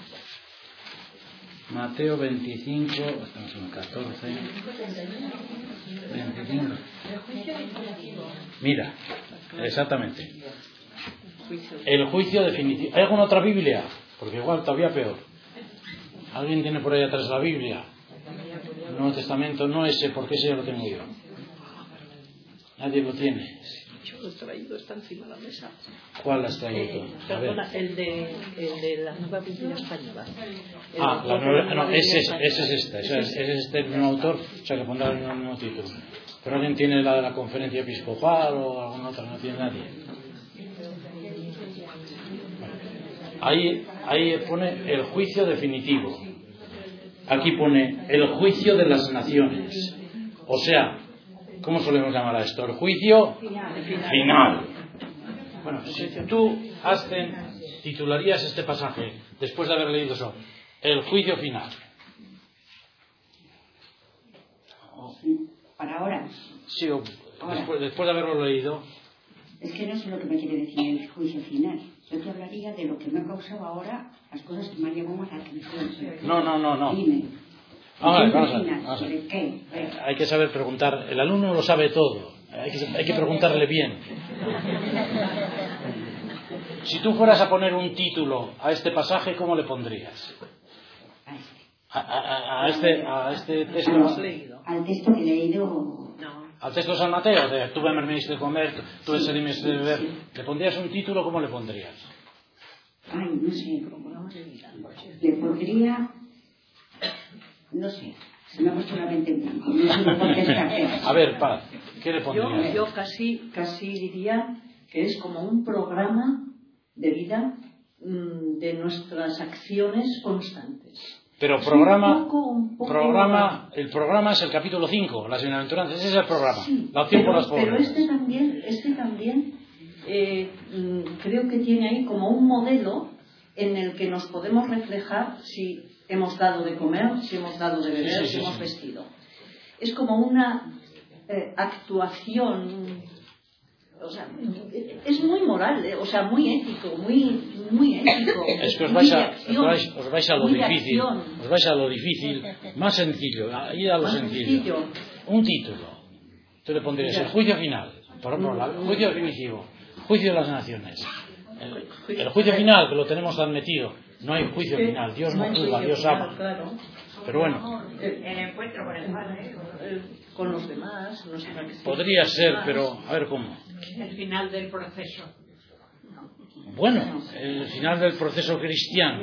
[SPEAKER 1] Mateo veinticinco, estamos en el catorce. veinticinco. Mira, exactamente. El juicio definitivo. ¿Hay alguna otra Biblia? Porque igual todavía peor. ¿Alguien tiene por ahí atrás la Biblia? El Nuevo Testamento, no ese, porque ese ya lo tengo yo. Nadie lo tiene.
[SPEAKER 6] Yo lo he traído, está encima de la mesa.
[SPEAKER 1] ¿Cuál has traído?
[SPEAKER 6] Eh, perdona, el de, el de la Nueva Biblia Española. El
[SPEAKER 1] Ah, la nueva, no,
[SPEAKER 6] Biblia
[SPEAKER 1] ese es,
[SPEAKER 6] Española.
[SPEAKER 1] ese es este, ese es, ese es este el mismo autor, o sea que pondrá el mismo título. Pero alguien tiene la de la Conferencia Episcopal o alguna otra, no tiene nadie. Ahí, ahí pone el juicio definitivo. Aquí pone el juicio de las naciones. O sea, ¿cómo solemos llamar a esto? El juicio final. Bueno, si tú Asten titularías este pasaje, después de haber leído eso, el juicio final.
[SPEAKER 7] Para ahora.
[SPEAKER 1] Sí, o después, después de haberlo leído.
[SPEAKER 7] Es que no sé lo que me quiere decir el juicio final. Yo te hablaría de lo que me ha causado ahora, las cosas que me han llamado más la atención.
[SPEAKER 1] No, no, no, no.
[SPEAKER 7] Dime.
[SPEAKER 1] Vamos a ver, vamos a ver,
[SPEAKER 7] final,
[SPEAKER 1] vamos a ver.
[SPEAKER 7] ¿sobre qué?
[SPEAKER 1] Eh, Hay que saber preguntar. El alumno lo sabe todo. Hay que, hay que preguntarle bien. Si tú fueras a poner un título a este pasaje, ¿cómo le pondrías?
[SPEAKER 7] A este.
[SPEAKER 1] A, a- a este, a este texto.
[SPEAKER 7] Al texto que he leído.
[SPEAKER 1] Al texto de San Mateo, de tú me diste de comer, tú me diste de beber. ¿Le pondrías un título? ¿Cómo le pondrías?
[SPEAKER 7] Ay, no sé. Le pondría. No sé. Se me ha puesto la mente en blanco. No sé por qué está.
[SPEAKER 1] A ver, Paz, ¿qué le
[SPEAKER 6] Yo,
[SPEAKER 1] pondrías?
[SPEAKER 6] yo casi, casi diría que es como un programa de vida mmm, de nuestras acciones constantes.
[SPEAKER 1] Pero
[SPEAKER 6] Es
[SPEAKER 1] programa,
[SPEAKER 6] un poco, un poco...
[SPEAKER 1] programa, el programa es el capítulo cinco, las bienaventuranzas, ese es el programa,
[SPEAKER 6] Sí,
[SPEAKER 1] la opción
[SPEAKER 6] pero,
[SPEAKER 1] por las pobres.
[SPEAKER 6] pero este también, este también eh, mm, creo que tiene ahí como un modelo en el que nos podemos reflejar si hemos dado de comer, si hemos dado de beber,
[SPEAKER 1] Sí, sí,
[SPEAKER 6] si
[SPEAKER 1] sí,
[SPEAKER 6] hemos
[SPEAKER 1] sí.
[SPEAKER 6] vestido. Es como una eh, actuación, o sea, es muy moral, eh, o sea, muy ético, muy, muy ético.
[SPEAKER 1] Es que os
[SPEAKER 6] muy
[SPEAKER 1] vais
[SPEAKER 6] de
[SPEAKER 1] a,
[SPEAKER 6] acción,
[SPEAKER 1] os vais, os vais a lo
[SPEAKER 6] muy de
[SPEAKER 1] difícil,
[SPEAKER 6] acción.
[SPEAKER 1] os vais a lo difícil, más sencillo, a ir a lo
[SPEAKER 6] Más
[SPEAKER 1] sencillo.
[SPEAKER 6] sencillo.
[SPEAKER 1] Un título, tú le pondrías
[SPEAKER 6] Ya.
[SPEAKER 1] el juicio final, por ejemplo, el juicio definitivo, juicio de las naciones. El, el juicio final, que lo tenemos tan metido, no hay juicio final, Dios no
[SPEAKER 6] hay
[SPEAKER 1] juzga,
[SPEAKER 6] juicio
[SPEAKER 1] Dios
[SPEAKER 6] final,
[SPEAKER 1] ama.
[SPEAKER 6] claro.
[SPEAKER 1] Pero bueno,
[SPEAKER 8] El encuentro con el Padre.
[SPEAKER 6] Eh, con los demás, nuestra acción
[SPEAKER 1] podría
[SPEAKER 6] con los
[SPEAKER 1] ser,
[SPEAKER 6] demás.
[SPEAKER 1] pero a ver cómo.
[SPEAKER 8] El final del proceso.
[SPEAKER 1] Bueno, el final del proceso cristiano.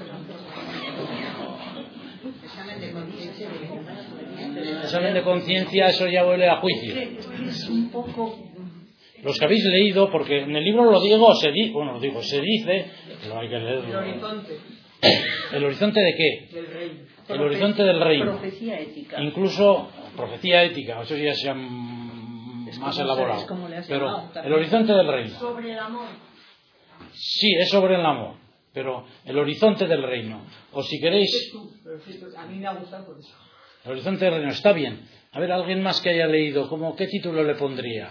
[SPEAKER 1] El examen de conciencia, eso ya huele a juicio.
[SPEAKER 6] Es que es un poco...
[SPEAKER 1] Los que habéis leído, porque en el libro lo digo, se dice, bueno, lo digo, se dice, pero hay que
[SPEAKER 8] El
[SPEAKER 1] leerlo.
[SPEAKER 8] horizonte
[SPEAKER 1] ¿El horizonte de qué?
[SPEAKER 8] del reino.
[SPEAKER 1] El horizonte del reino.
[SPEAKER 6] Profecía ética.
[SPEAKER 1] Incluso profecía ética, eso ya se ha mm,
[SPEAKER 6] Es
[SPEAKER 1] más
[SPEAKER 6] como
[SPEAKER 1] elaborado.
[SPEAKER 6] es como le has
[SPEAKER 1] Pero
[SPEAKER 6] llamado también.
[SPEAKER 1] el horizonte del reino.
[SPEAKER 2] Sobre el amor.
[SPEAKER 1] Sí, es sobre el amor, pero el horizonte del reino. O si queréis,
[SPEAKER 8] Pero sí, a mí me ha gustado por eso.
[SPEAKER 1] el horizonte del reino está bien. A ver, alguien más que haya leído, ¿cómo, ¿qué título le pondría?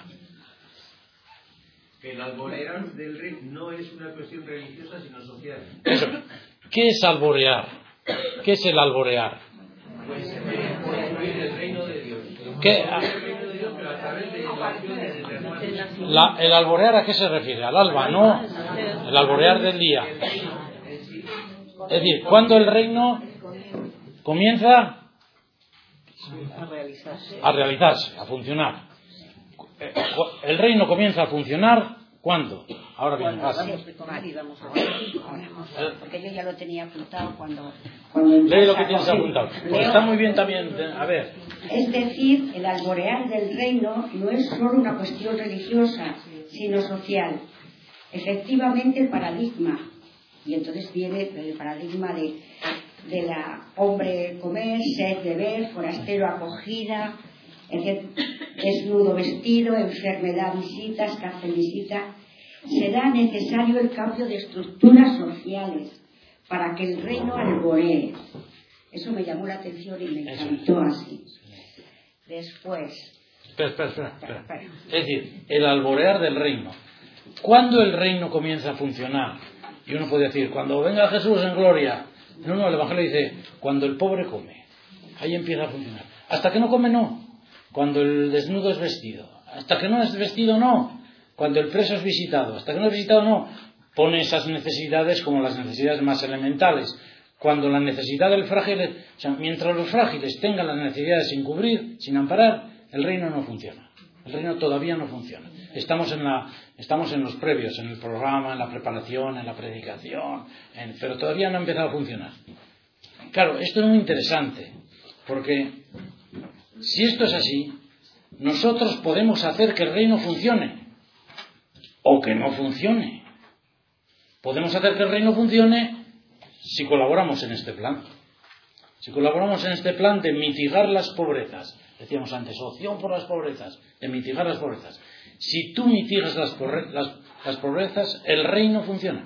[SPEAKER 5] Que el alborear del rey no es una cuestión religiosa, sino social.
[SPEAKER 1] Eso. ¿Qué es alborear? ¿Qué es el alborear?
[SPEAKER 5] Pues eh, construir el reino de Dios.
[SPEAKER 1] ¿Qué?
[SPEAKER 5] El reino de Dios, pero a través de la acción de los hermanos.
[SPEAKER 1] La- ¿El alborear a qué se refiere? ¿Al alba? No. El alborear del día. Es decir, ¿cuándo el reino comienza
[SPEAKER 6] A realizarse.
[SPEAKER 1] a realizarse, a funcionar? El reino comienza a funcionar, ¿cuándo? Ahora bien,
[SPEAKER 6] Cuando
[SPEAKER 1] así.
[SPEAKER 6] damos de comer y damos a
[SPEAKER 7] Ahora, porque yo ya lo tenía apuntado cuando... cuando
[SPEAKER 1] Lee lo que
[SPEAKER 7] empieza
[SPEAKER 1] tienes
[SPEAKER 7] a-
[SPEAKER 1] apuntado. Pues
[SPEAKER 7] Leo.
[SPEAKER 1] está muy bien también. A ver,
[SPEAKER 7] Es decir, el alborear del reino no es solo una cuestión religiosa, sino social. Efectivamente, el paradigma, y entonces viene el paradigma de, de la hombre comer, sed beber, forastero acogida, etc., desnudo vestido, enfermedad visitas, cárcel visita. Será necesario el cambio de estructuras sociales para que el reino alboree. Eso me llamó la atención y me encantó así. Después,
[SPEAKER 1] espera, espera, espera, espera. Es decir, el alborear del reino. ¿Cuándo el reino comienza a funcionar? Y uno puede decir, cuando venga Jesús en gloria. No, no, el Evangelio dice, cuando el pobre come. Ahí empieza a funcionar. Hasta que no come, no. Cuando el desnudo es vestido. Hasta que no es vestido, no. Cuando el preso es visitado. Hasta que no es visitado, no. Pone esas necesidades como las necesidades más elementales. Cuando la necesidad del frágil, o sea, mientras los frágiles tengan las necesidades sin cubrir, sin amparar, el reino no funciona. El reino todavía no funciona. Estamos en, la, estamos en los previos, en el programa, en la preparación, en la predicación, en, pero todavía no ha empezado a funcionar. Claro, esto es muy interesante, porque si esto es así, nosotros podemos hacer que el reino funcione, o que no funcione. Podemos hacer que el reino funcione si colaboramos en este plan. si colaboramos en este plan de mitigar las pobrezas, decíamos antes, opción por las pobrezas, de mitigar las pobrezas, si tú mitigas las, las, las pobrezas, el reino funciona.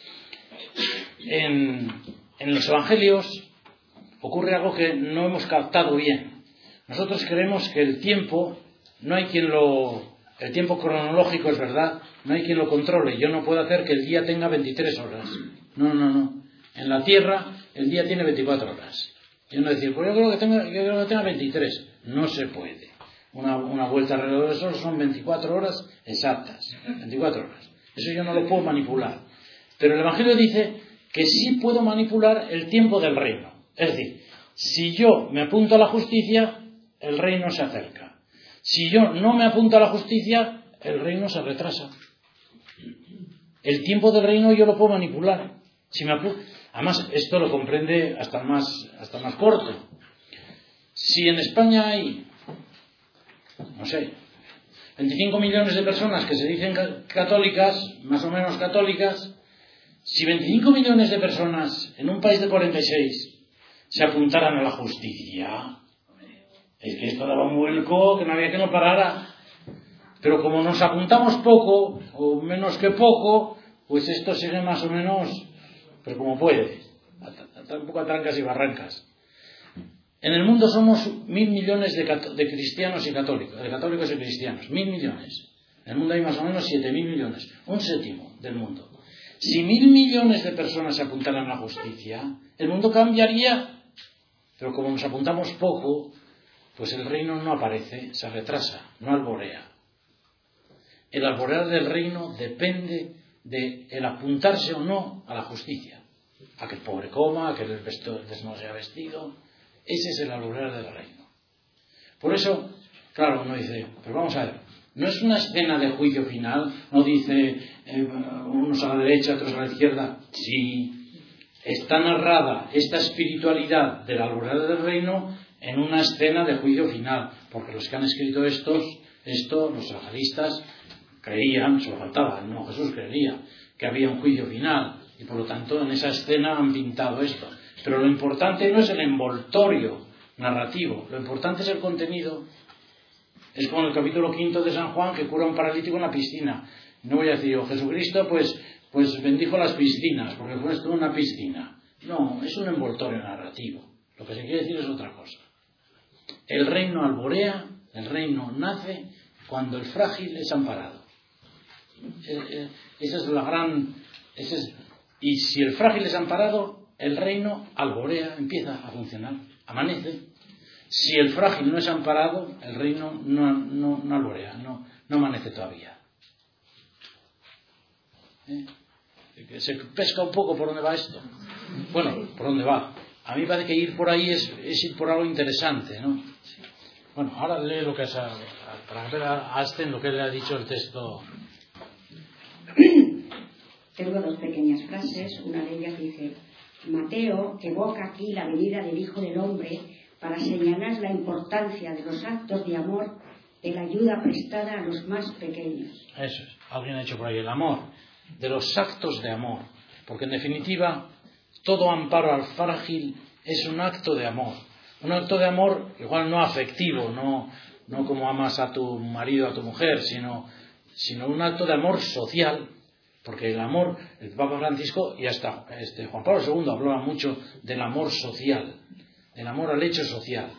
[SPEAKER 1] En, en los evangelios ocurre algo que no hemos captado bien. Nosotros creemos que el tiempo, no hay quien lo... El tiempo cronológico es verdad, no hay quien lo controle. Yo no puedo hacer que el día tenga veintitrés horas. No, no, no. En la Tierra el día tiene veinticuatro horas. Yo no decir, pues yo creo que tenga, yo creo que tenga veintitrés. No se puede. Una, una vuelta alrededor del Sol son veinticuatro horas exactas. veinticuatro horas. Eso yo no lo puedo manipular. Pero el Evangelio dice que sí puedo manipular el tiempo del reino. Es decir, si yo me apunto a la justicia, el reino se acerca. Si yo no me apunto a la justicia, el reino se retrasa. El tiempo del reino yo lo puedo manipular. Si me apunto... Además, esto lo comprende hasta más, hasta más corto. Si en España hay, no sé, veinticinco millones de personas que se dicen católicas, más o menos católicas, si veinticinco millones de personas en un país de cuarenta y seis se apuntaran a la justicia... Es que esto daba un vuelco que no había que no parara. Pero como nos apuntamos poco, o menos que poco, pues esto sigue más o menos, pero como puede, un poco a trancas y barrancas. En el mundo somos mil millones de, de cristianos y católicos, de católicos y cristianos, mil millones. En el mundo hay más o menos siete mil millones, un séptimo del mundo. Si mil millones de personas se apuntaran a la justicia, el mundo cambiaría. Pero como nos apuntamos poco, pues el reino no aparece, se retrasa, no alborea. El alborear del reino depende del apuntarse o no a la justicia. A que el pobre coma, a que el desnudo sea vestido. Ese es el alborear del reino. Por eso, claro, uno dice, pero vamos a ver, no es una escena de juicio final, no dice eh, unos a la derecha, otros a la izquierda. Sí, está narrada esta espiritualidad del alborear del reino en una escena de juicio final, porque los que han escrito estos, esto, los evangelistas, creían, solo faltaba, no, Jesús creía que había un juicio final, y por lo tanto en esa escena han pintado esto. Pero lo importante no es el envoltorio narrativo, lo importante es el contenido. Es como en el capítulo quinto de San Juan, que cura a un paralítico en la piscina. No voy a decir, oh, Jesucristo pues, pues bendijo las piscinas, porque fue esto una piscina. No, es un envoltorio narrativo. Lo que se quiere decir es otra cosa. El reino alborea, el reino nace cuando el frágil es amparado. Esa es la gran... Ese es, y si el frágil es amparado, el reino alborea, empieza a funcionar, amanece. Si el frágil no es amparado, el reino no, no, no alborea, no, no amanece todavía. ¿Eh? Se pesca un poco por dónde va esto. Bueno, por dónde va. A mí me parece que ir por ahí es, es ir por algo interesante, ¿no? Bueno, ahora lee lo que es a, a, para ver a Asten lo que le ha dicho el texto.
[SPEAKER 7] Tengo dos pequeñas frases. Una de ellas dice: Mateo evoca aquí la venida del Hijo del Hombre para señalar la importancia de los actos de amor, de la ayuda prestada a los más pequeños.
[SPEAKER 1] Eso es, alguien ha hecho por ahí el amor, de los actos de amor, porque en definitiva todo amparo al frágil es un acto de amor. Un acto de amor, igual no afectivo, no, no como amas a tu marido, a tu mujer, sino, sino un acto de amor social, porque el amor, el Papa Francisco y hasta este, Juan Pablo segundo hablaba mucho del amor social, del amor al hecho social.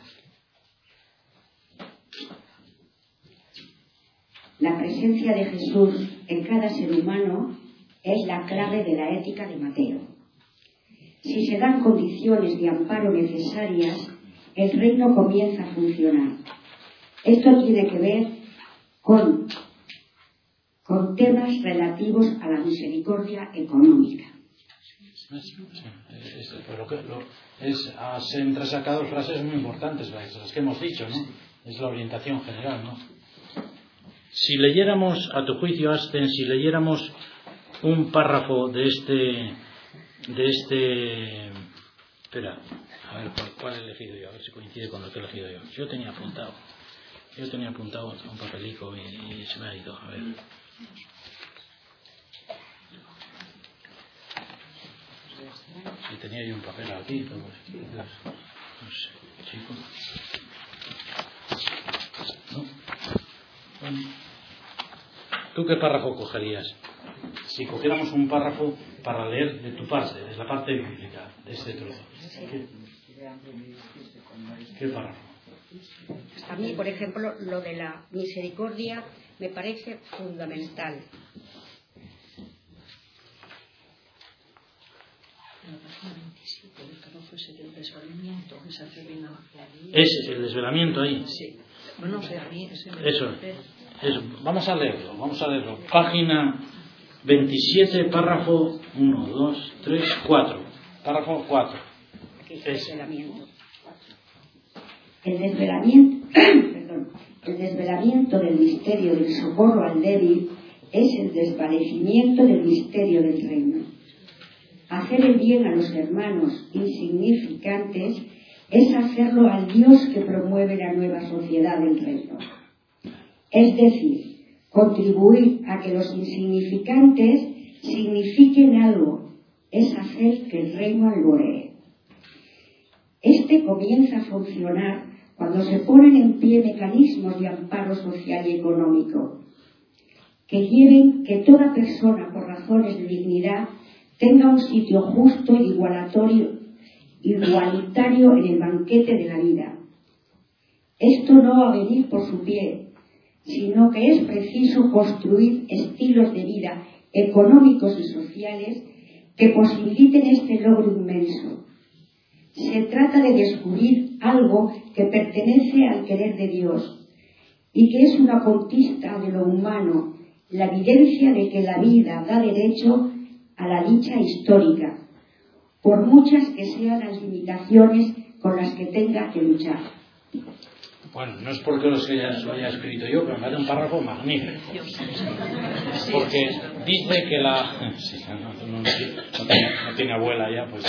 [SPEAKER 7] La presencia de Jesús en cada ser humano es la clave de la ética de Mateo. Si se dan condiciones de amparo necesarias, el reino comienza a funcionar. Esto tiene que ver con, con temas relativos a la misericordia económica.
[SPEAKER 1] Es, es, pero que lo, es, has entresacado frases muy importantes, las que hemos dicho, ¿no? Es la orientación general, ¿no? Si leyéramos, a tu juicio, Asten, si leyéramos un párrafo de este, de este, espera, a ver cuál, cuál he elegido yo, a ver si coincide con lo que he elegido yo. Yo tenía apuntado, yo tenía apuntado un papelico y, y se me ha ido, a ver. Si tenía yo un papel aquí, pues, ¿Tú qué párrafo cogerías? Si cogiéramos un párrafo para leer de tu parte, de la parte bíblica, de este trozo. ¿Qué, qué párrafo?
[SPEAKER 7] A mí, por ejemplo, lo de la misericordia me parece fundamental.
[SPEAKER 1] Es el desvelamiento ahí.
[SPEAKER 6] Sí. Bueno, o sea, a mí ese me
[SPEAKER 1] Eso, eso. Vamos a leerlo, vamos a leerlo. Página veintisiete, párrafo uno, dos, tres, cuatro. Párrafo cuatro.
[SPEAKER 7] El
[SPEAKER 1] Es.
[SPEAKER 7] desvelamiento. El desvelamiento, perdón, el desvelamiento del misterio del socorro al débil es el desvanecimiento del misterio del reino. Hacer el bien a los hermanos insignificantes es hacerlo al Dios que promueve la nueva sociedad del reino. Es decir, contribuir a que los insignificantes signifiquen algo, es hacer que el reino alboree. Este comienza a funcionar cuando se ponen en pie mecanismos de amparo social y económico que lleven que toda persona, por razones de dignidad, tenga un sitio justo e igualatorio, igualitario en el banquete de la vida. Esto no va a venir por su pie, sino que es preciso construir estilos de vida económicos y sociales que posibiliten este logro inmenso. Se trata de descubrir algo que pertenece al querer de Dios y que es una conquista de lo humano, la evidencia de que la vida da derecho a la dicha histórica, por muchas que sean las limitaciones con las que tenga que luchar.
[SPEAKER 1] Bueno, no es porque lo haya, lo haya escrito yo, pero me parece un párrafo magnífico. Porque dice que la... Sí, no, no, no, no, tiene, no tiene abuela ya, pues...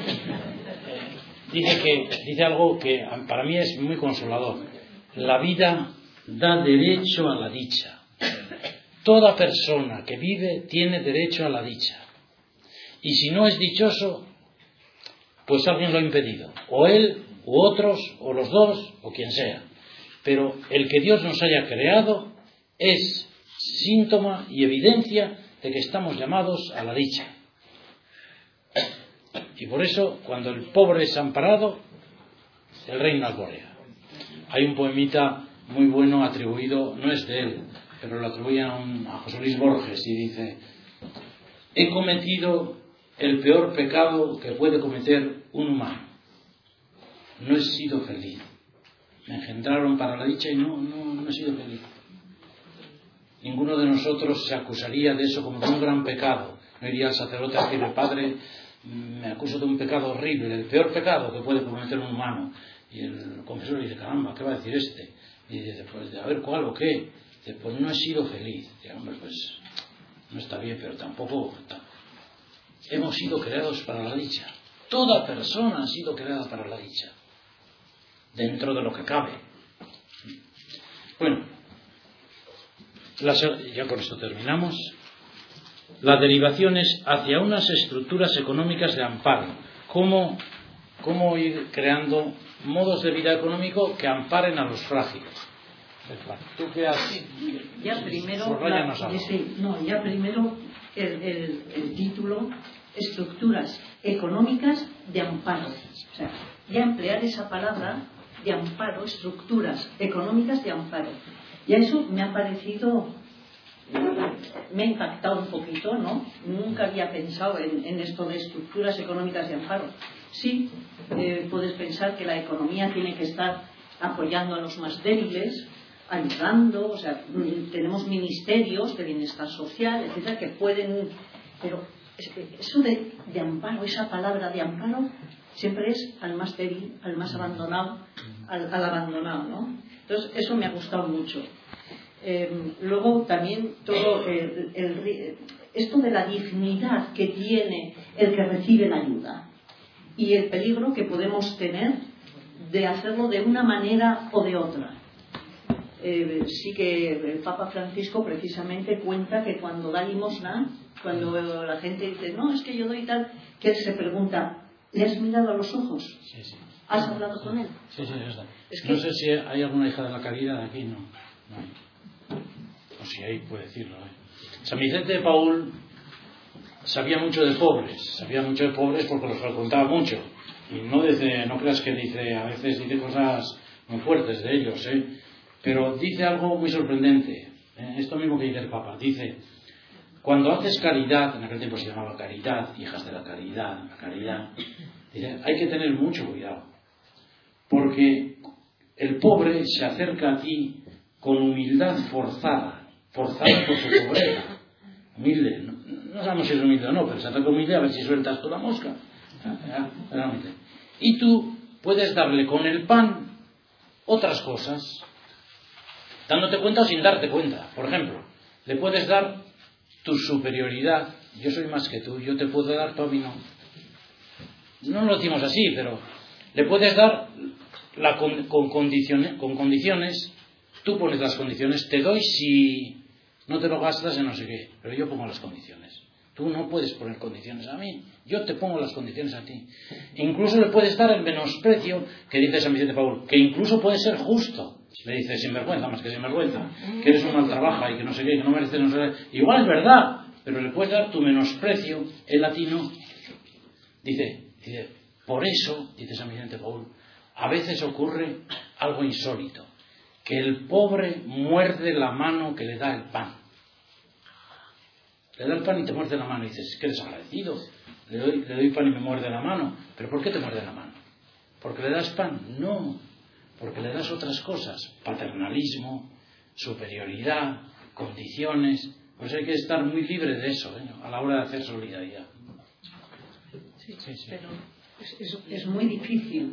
[SPEAKER 1] Dice que dice algo que para mí es muy consolador. La vida da derecho a la dicha. Toda persona que vive tiene derecho a la dicha. Y si no es dichoso, pues alguien lo ha impedido. O él, u otros, o los dos, o quien sea. Pero el que Dios nos haya creado es síntoma y evidencia de que estamos llamados a la dicha. Y por eso, cuando el pobre es amparado, el reino alborea. Hay un poemita muy bueno atribuido, no es de él, pero lo atribuyen a, un, a José Luis Borges y dice: he cometido el peor pecado que puede cometer un humano. No he sido feliz. Me engendraron para la dicha y no, no, no he sido feliz. Ninguno de nosotros se acusaría de eso como de un gran pecado. No iría al sacerdote a decirle: Padre, me acuso de un pecado horrible, el peor pecado que puede cometer un humano. Y el confesor dice: caramba, ¿qué va a decir este? Y dice: pues a ver, ¿cuál o qué? Dice: pues no he sido feliz. Dice: hombre, pues no está bien, pero tampoco... Hemos sido creados para la dicha. Toda persona ha sido creada para la dicha, dentro de lo que cabe. Bueno, la, ya con esto terminamos. Las derivaciones hacia unas estructuras económicas de amparo. ¿Cómo, cómo ir creando modos de vida económico que amparen a los frágiles? ¿Tú qué has...?
[SPEAKER 6] Ya primero, la, sí, no, ya primero el, el, el título, estructuras económicas de amparo. O sea, ya emplear esa palabra de amparo, estructuras económicas de amparo. Y a eso me ha parecido, me ha impactado un poquito, ¿no? Nunca había pensado en, en esto de estructuras económicas de amparo. Sí, eh, puedes pensar que la economía tiene que estar apoyando a los más débiles, ayudando, o sea, tenemos ministerios de bienestar social, etcétera, que pueden, pero eso de, de amparo, esa palabra de amparo, siempre es al más débil, al más abandonado, al, al abandonado, ¿no? Entonces, eso me ha gustado mucho. Eh, luego también todo el, el, esto de la dignidad que tiene el que recibe la ayuda y el peligro que podemos tener de hacerlo de una manera o de otra. Eh, sí que el Papa Francisco precisamente cuenta que cuando da limosna, cuando la gente dice, no, es que yo doy tal, que él se pregunta, ¿le has mirado a los ojos?
[SPEAKER 1] Sí, sí.
[SPEAKER 6] ¿Has hablado con él?
[SPEAKER 1] Sí, sí, ya está.
[SPEAKER 6] Es que...
[SPEAKER 1] No sé si hay alguna hija de la caridad aquí, no. No hay. O si hay, puede decirlo. ¿eh? San Vicente de Paúl sabía mucho de pobres, sabía mucho de pobres porque los contaba mucho. Y no dice, no creas que dice, a veces dice cosas muy fuertes de ellos, ¿eh? Pero dice algo muy sorprendente, ¿eh? Esto mismo que dice el Papa, dice, cuando haces caridad, en aquel tiempo se llamaba caridad, hijas de la caridad, la caridad, dice, hay que tener mucho cuidado, porque el pobre se acerca a ti con humildad forzada, forzada por su pobreza, humilde, no, no sabemos si es humilde o no, pero se acerca humilde a ver si sueltas tú la mosca, realmente. Y tú puedes darle con el pan otras cosas, dándote cuenta o sin darte cuenta. Por ejemplo, le puedes dar tu superioridad, yo soy más que tú, yo te puedo dar, tú a mí no. No lo decimos así, pero le puedes dar la con, con, condiciones, con condiciones, tú pones las condiciones, te doy si no te lo gastas en no sé qué, pero yo pongo las condiciones. Tú no puedes poner condiciones a mí, yo te pongo las condiciones a ti. E incluso le puedes dar el menosprecio que dice San Vicente de Paúl, que incluso puede ser justo. Le dice sinvergüenza, más que sinvergüenza, que eres un mal trabaja y que no sé qué, que no mereces, no sé qué. Igual es verdad, pero le puedes dar tu menosprecio en latino. Dice, dice, por eso, dice San Vicente de Paúl, a veces ocurre algo insólito, que el pobre muerde la mano que le da el pan. Le da el pan y te muerde la mano y dices, qué desagradecido, le doy, le doy pan y me muerde la mano. ¿Pero por qué te muerde la mano? ¿Porque le das pan? No, porque le das otras cosas, paternalismo, superioridad, condiciones. Pues hay que estar muy libre de eso, ¿eh? A la hora de hacer solidaridad.
[SPEAKER 6] Sí, sí, sí. Pero es, es, es muy difícil.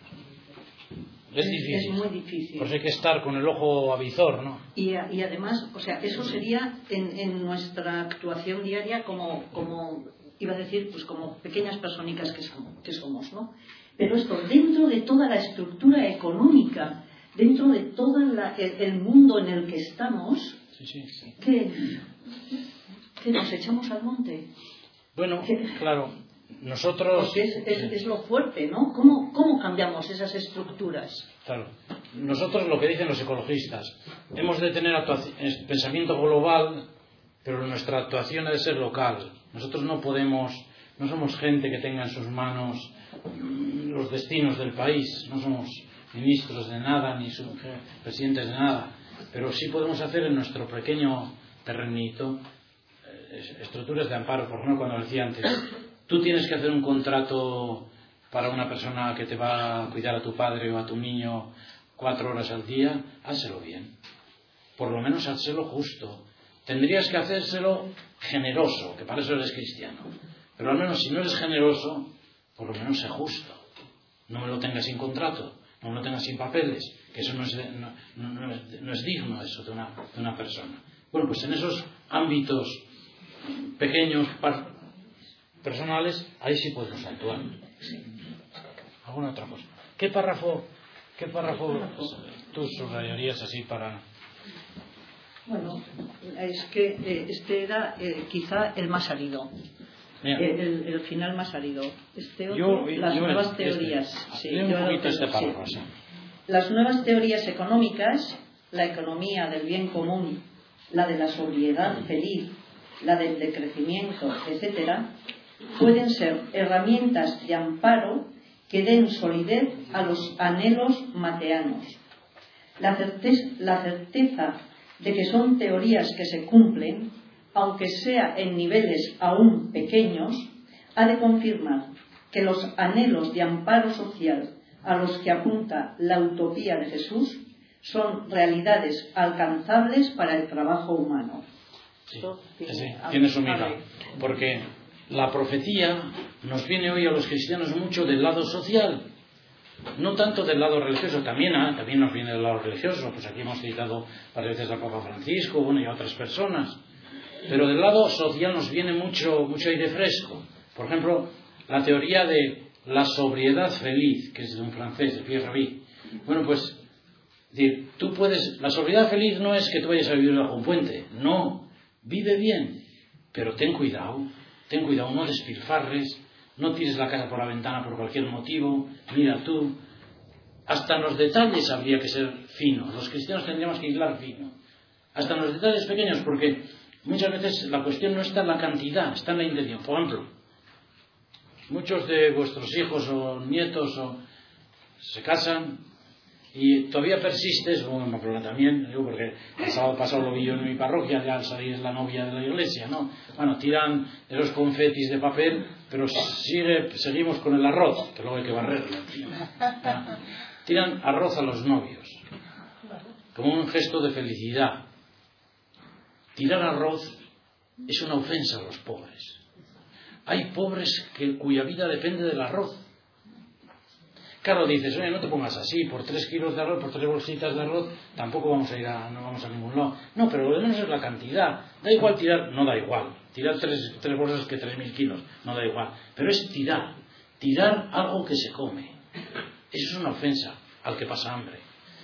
[SPEAKER 1] Es difícil.
[SPEAKER 6] Es muy difícil.
[SPEAKER 1] Pues hay que estar con el ojo avizor, ¿no?
[SPEAKER 6] Y, y además, o sea, eso sería en, en nuestra actuación diaria como, como, iba a decir, pues como pequeñas personicas que somos, que somos, ¿no? Pero esto, dentro de toda la estructura económica, dentro de todo el, el mundo en el que estamos,
[SPEAKER 1] sí, sí, sí.
[SPEAKER 6] ¿qué, ¿qué nos echamos al monte?
[SPEAKER 1] Bueno, claro, nosotros...
[SPEAKER 6] Porque es, es, es lo fuerte, ¿no? ¿Cómo, ¿Cómo cambiamos esas estructuras?
[SPEAKER 1] Claro, nosotros lo que dicen los ecologistas, hemos de tener pensamiento global, pero nuestra actuación ha de ser local. Nosotros no podemos, no somos gente que tenga en sus manos los destinos del país, no somos ministros de nada ni presidentes de nada, pero sí podemos hacer en nuestro pequeño terrenito estructuras de amparo. Por ejemplo, cuando decía antes, tú tienes que hacer un contrato para una persona que te va a cuidar a tu padre o a tu niño cuatro horas al día, házelo bien, por lo menos házelo justo. Tendrías que hacérselo generoso, que para eso eres cristiano, pero al menos si no eres generoso, por lo menos sé justo. No me lo tengas sin contrato, no me lo tengas sin papeles, que eso no es, no, no, no es, no es digno eso de una, de una persona. Bueno, pues en esos ámbitos pequeños, personales, ahí sí podemos actuar. ¿Alguna otra cosa? ¿Qué párrafo, qué párrafo tú subrayarías así para...?
[SPEAKER 6] Bueno, es que eh, este era eh, quizá el más salido. El, el final más salido. Este otro, yo, las yo nuevas este, teorías.
[SPEAKER 1] Sí, un yo poquito este párrafo, sí.
[SPEAKER 6] Las nuevas teorías económicas, la economía del bien común, la de la sobriedad feliz, la del decrecimiento, etcétera, pueden ser herramientas de amparo que den solidez a los anhelos mateanos. La certeza, la certeza de que son teorías que se cumplen, aunque sea en niveles aún pequeños, ha de confirmar que los anhelos de amparo social a los que apunta la utopía de Jesús son realidades alcanzables para el trabajo humano.
[SPEAKER 1] Sí, sí, tiene su mira, porque la profecía nos viene hoy a los cristianos mucho del lado social, no tanto del lado religioso. También, ¿eh? también nos viene del lado religioso, pues aquí hemos citado varias veces al Papa Francisco, bueno, y a otras personas, pero del lado social nos viene mucho, mucho aire fresco. Por ejemplo, la teoría de la sobriedad feliz, que es de un francés, de Pierre Rabhi. Bueno, pues, decir, tú puedes, la sobriedad feliz no es que tú vayas a vivir bajo un puente, no, vive bien, pero ten cuidado, ten cuidado, no despilfarres, no tires la casa por la ventana por cualquier motivo, mira tú, hasta en los detalles habría que ser fino, los cristianos tendríamos que hilar fino, hasta en los detalles pequeños, porque muchas veces la cuestión no está en la cantidad, está en la intención. Por ejemplo, muchos de vuestros hijos o nietos o se casan y todavía persistes, bueno, pero también, digo, porque el sábado pasado lo vi yo en mi parroquia, ya al salir la novia de la iglesia, ¿no? Bueno, tiran esos confetis de papel, pero sigue, seguimos con el arroz, que luego hay que barrerlo. ¿No? Tiran arroz a los novios, como un gesto de felicidad. Tirar arroz es una ofensa a los pobres. Hay pobres que, cuya vida depende del arroz. Claro, dices, oye, no te pongas así, por tres kilos de arroz, por tres bolsitas de arroz, tampoco vamos a ir a, no vamos a ningún lado. No, pero lo de menos es la cantidad. Da igual tirar, no da igual. Tirar tres, tres bolsas que tres mil kilos, no da igual. Pero es tirar, tirar algo que se come. Eso es una ofensa al que pasa hambre.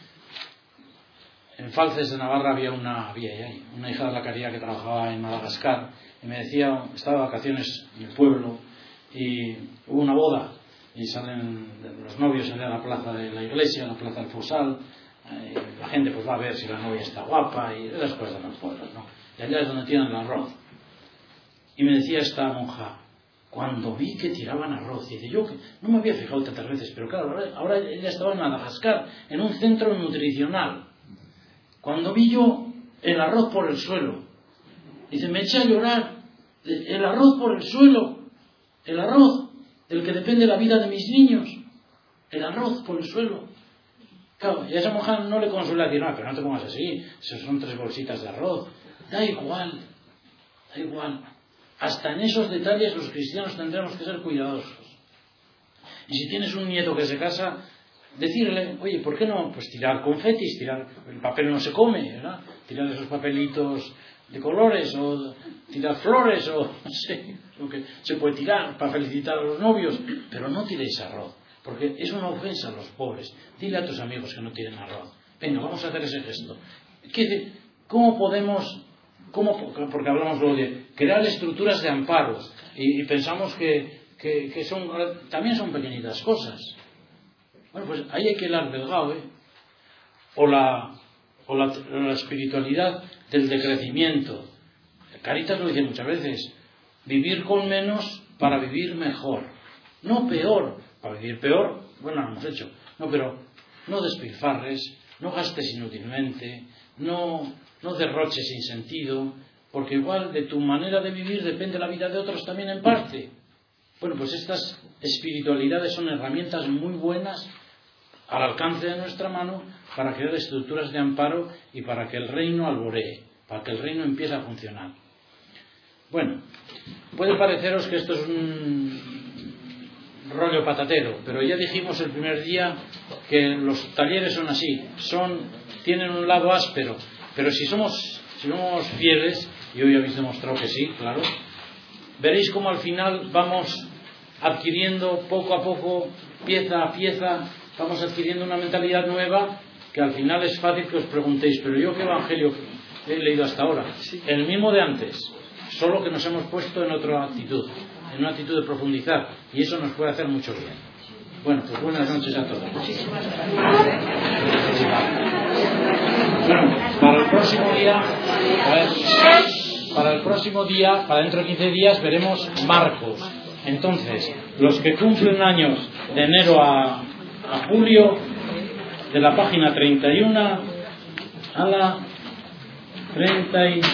[SPEAKER 1] En Falces de Navarra había una, había una hija de la caridad que trabajaba en Madagascar y me decía, estaba de vacaciones en el pueblo y hubo una boda. Y salen los novios en la plaza de la iglesia, en la plaza del Fosal, eh, la gente pues va a ver si la novia está guapa y esas cosas de los pueblos, ¿no? Y allá es donde tiran el arroz. Y me decía esta monja, cuando vi que tiraban arroz, y dice, yo que no me había fijado tantas veces, pero claro, ahora, ahora ella estaba en Madagascar, en un centro nutricional. Cuando vi yo el arroz por el suelo, dice, me eché a llorar, el arroz por el suelo, el arroz, del que depende la vida de mis niños, el arroz por el suelo. Claro, y a esa mujer no le consuela decir, no, pero no te pongas así, esos son tres bolsitas de arroz. Da igual, da igual. Hasta en esos detalles los cristianos tendremos que ser cuidadosos. Y si tienes un nieto que se casa, decirle, oye, ¿por qué no? Pues tirar confetis, tirar, el papel no se come, ¿verdad? Tirar esos papelitos de colores, o tirar flores, o no sé, lo que se puede tirar para felicitar a los novios, pero no tiréis arroz, porque es una ofensa a los pobres. Dile a tus amigos que no tiren arroz. Venga, vamos a hacer ese gesto. ¿Qué, ¿Cómo podemos, cómo, porque hablamos luego de crear estructuras de amparo, y, y pensamos que, que, que son, también son pequeñitas cosas. Bueno, pues ahí hay que hilar delgado, ¿eh? O la, o la, o la espiritualidad del decrecimiento. Caritas lo dice muchas veces, vivir con menos para vivir mejor, no peor. Para vivir peor, bueno, lo hemos hecho, no, pero no despilfarres, no gastes inútilmente, no, no derroches sin sentido, porque igual de tu manera de vivir depende la vida de otros también en parte. Bueno, pues estas espiritualidades son herramientas muy buenas al alcance de nuestra mano para crear estructuras de amparo y para que el reino alboree, para que el reino empiece a funcionar. Bueno, puede pareceros que esto es un rollo patatero, pero ya dijimos el primer día que los talleres son así, son, tienen un lado áspero, pero si somos, si somos fieles, y hoy habéis demostrado que sí, claro, veréis cómo al final vamos adquiriendo poco a poco, pieza a pieza, vamos adquiriendo una mentalidad nueva, que al final es fácil que os preguntéis, pero yo qué evangelio he leído hasta ahora, el mismo de antes, solo que nos hemos puesto en otra actitud, en una actitud de profundizar, y eso nos puede hacer mucho bien. Bueno, pues buenas noches a todos. Bueno, para el próximo día, a ver, para el próximo día, para dentro de quince días, veremos Marcos. Entonces, los que cumplen años de enero a, a julio, de la página treinta y uno a la treinta y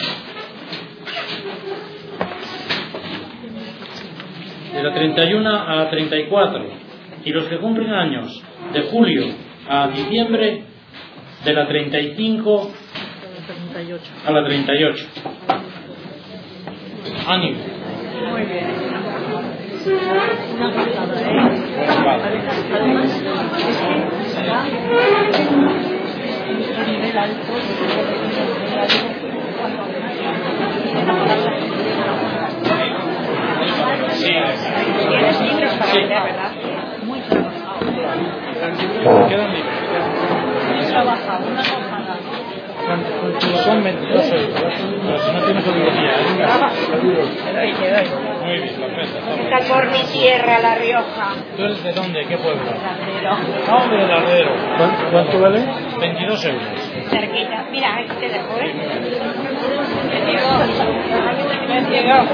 [SPEAKER 1] de la treinta y uno a la treinta y cuatro, y los que cumplen años de julio a diciembre, de la treinta y cinco a la treinta y ocho. Ánimo.
[SPEAKER 6] Muy bien. Una pasada, ¿eh?
[SPEAKER 1] Vale.
[SPEAKER 6] Además, es que está a nivel alto,
[SPEAKER 1] Sí,
[SPEAKER 8] Tienes libros para
[SPEAKER 1] sí.
[SPEAKER 8] vender, ¿verdad?
[SPEAKER 6] muy trabajado.
[SPEAKER 1] Quedan libres.
[SPEAKER 6] Muy trabajado, una pasada.
[SPEAKER 1] Son veintidós euros, pero si no tienes obligación.
[SPEAKER 8] Te doy, te doy.
[SPEAKER 1] Muy bien, perfecto.
[SPEAKER 8] Está por mi tierra, La Rioja.
[SPEAKER 1] ¿Tú eres de dónde? ¿Qué pueblo?
[SPEAKER 8] Lardero.
[SPEAKER 1] Ah, de Lardero. ¿Cuánto vale? veintidós euros.
[SPEAKER 8] Cerquita. Mira, aquí te dejo, ¿eh? Me he llegado.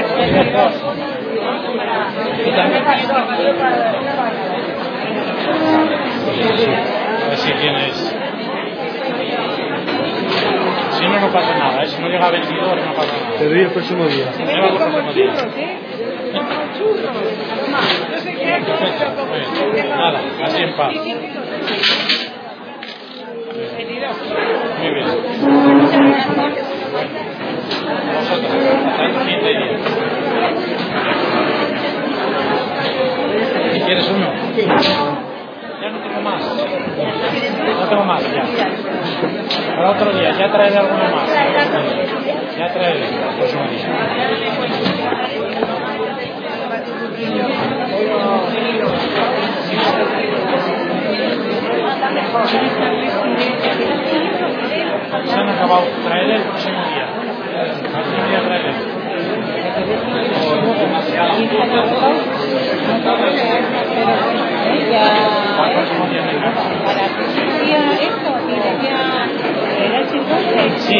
[SPEAKER 1] A ver si tienes. Si no, no pasa nada, ¿eh? Si no llega a veintidós, no pasa nada.
[SPEAKER 9] Te doy el próximo día.
[SPEAKER 8] Se me ve como churros, ¿eh? Como churros. No sé qué es, pero como churros.
[SPEAKER 1] Nada, así en paz. Muy bien. Vosotros, hasta quince días. ¿Y quieres uno? Ya no tengo más. No tengo más, ya. Para otro día, ya traeré alguno más. Ya traeré el próximo día. Se han acabado. Traeré el próximo día. El próximo día traeré. Sí,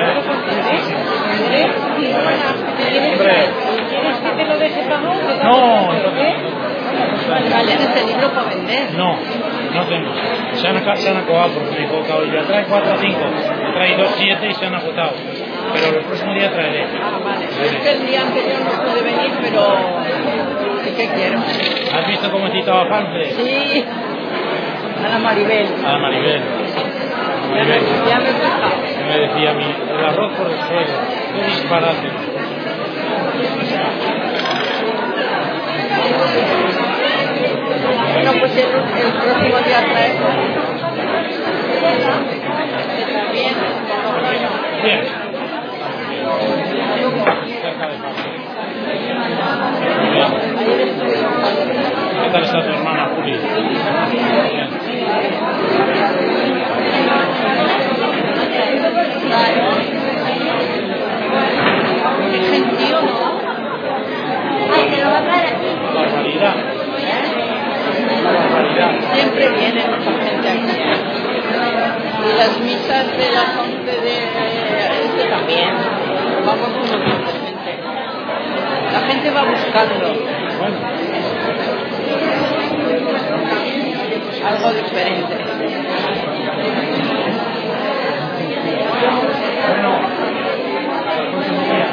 [SPEAKER 8] ¿Quieres que te lo deje pagado?
[SPEAKER 1] no,
[SPEAKER 8] Vale, este libro para vender.
[SPEAKER 1] no, no tengo. Se han, se han acabado porque me he equivocado. Ya trae cuatro o cinco, trae dos, siete y se han agotado. Pero el próximo día traeré.
[SPEAKER 8] Ah, vale. Es que el día anterior no pude venir, pero sí que quiero.
[SPEAKER 1] ¿Has visto cómo he citado a Pance?
[SPEAKER 8] Sí, a la Maribel.
[SPEAKER 1] A la Maribel.
[SPEAKER 8] Ya me, ya me he fijado.
[SPEAKER 1] Que me decía a mí, el arroz por el suelo. Qué disparate.
[SPEAKER 8] Bueno, pues el, el próximo día traemos. Bien.
[SPEAKER 1] Bien. Cerca de Pablo. Bien. ¿Qué tal está tu hermana, Juli? Bien.
[SPEAKER 8] Qué gentío, ¿no?
[SPEAKER 2] Ay, te lo va a traer aquí.
[SPEAKER 1] Barbaridad. Barbaridad.
[SPEAKER 8] Siempre viene mucha gente aquí. Y las misas de las once de este también. Vamos un montón de gente. La gente va buscando
[SPEAKER 1] Bueno.
[SPEAKER 8] algo diferente.
[SPEAKER 1] Bueno. Hasta el próximo día.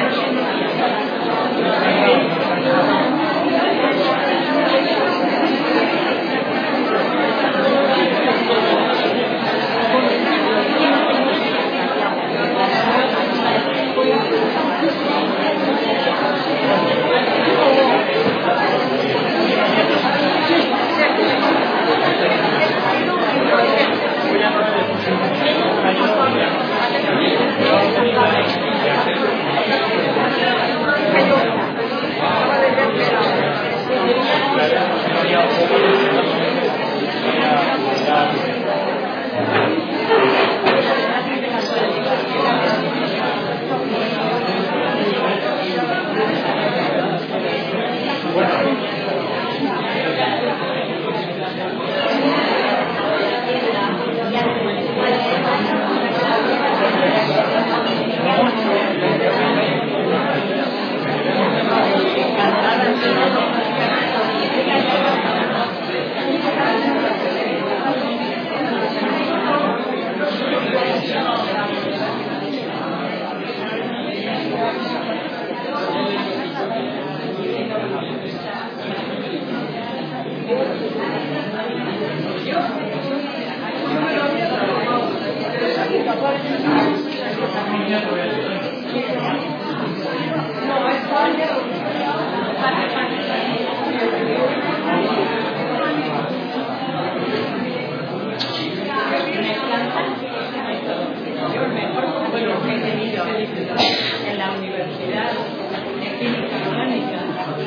[SPEAKER 6] En la universidad de química orgánica.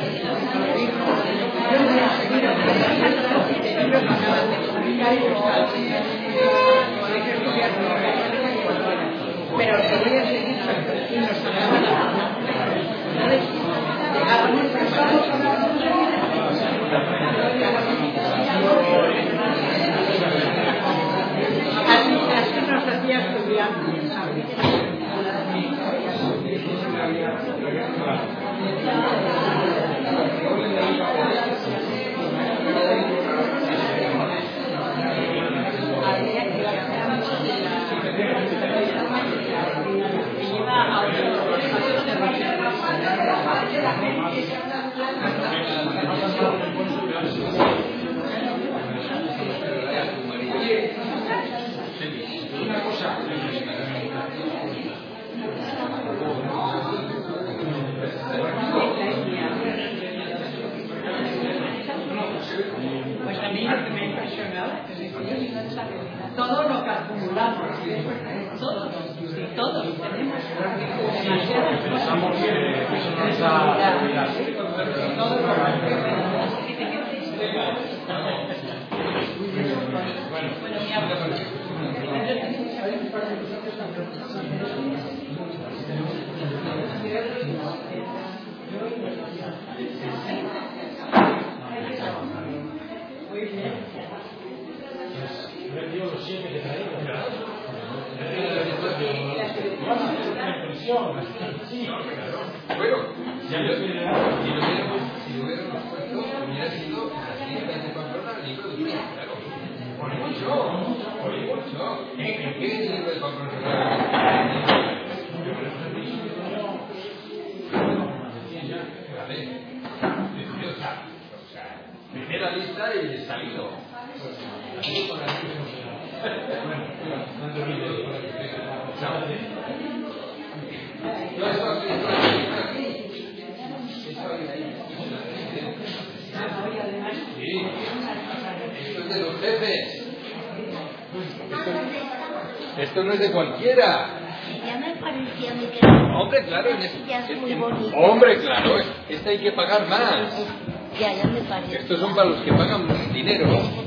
[SPEAKER 6] Pero lo voy a seguir y nos así nos hacía estudiantes, ¿sabes? Todo lo que acumulamos, todos, todos tenemos demasiadas
[SPEAKER 1] Pensamos
[SPEAKER 6] cosas.
[SPEAKER 1] que eso nos da seguridad.
[SPEAKER 6] Todo lo
[SPEAKER 1] Los siete que traía.
[SPEAKER 9] Bueno, si lo hubiéramos si lo hubiéramos puesto, hubiera sido la fiesta de Pamplona el libro de Ulises, claro. Por mucho, por mucho. ¿En qué libro de Pamplona? O sea, primera lista y salido. Esto es de los jefes. Esto, esto no es de cualquiera.
[SPEAKER 2] Ya me parecía a mí que
[SPEAKER 9] Hombre, claro, en este,
[SPEAKER 2] ya es muy bonito.
[SPEAKER 9] hombre, claro, este hay que pagar más.
[SPEAKER 2] Ya, ya me parece.
[SPEAKER 9] Estos son para los que pagan dinero.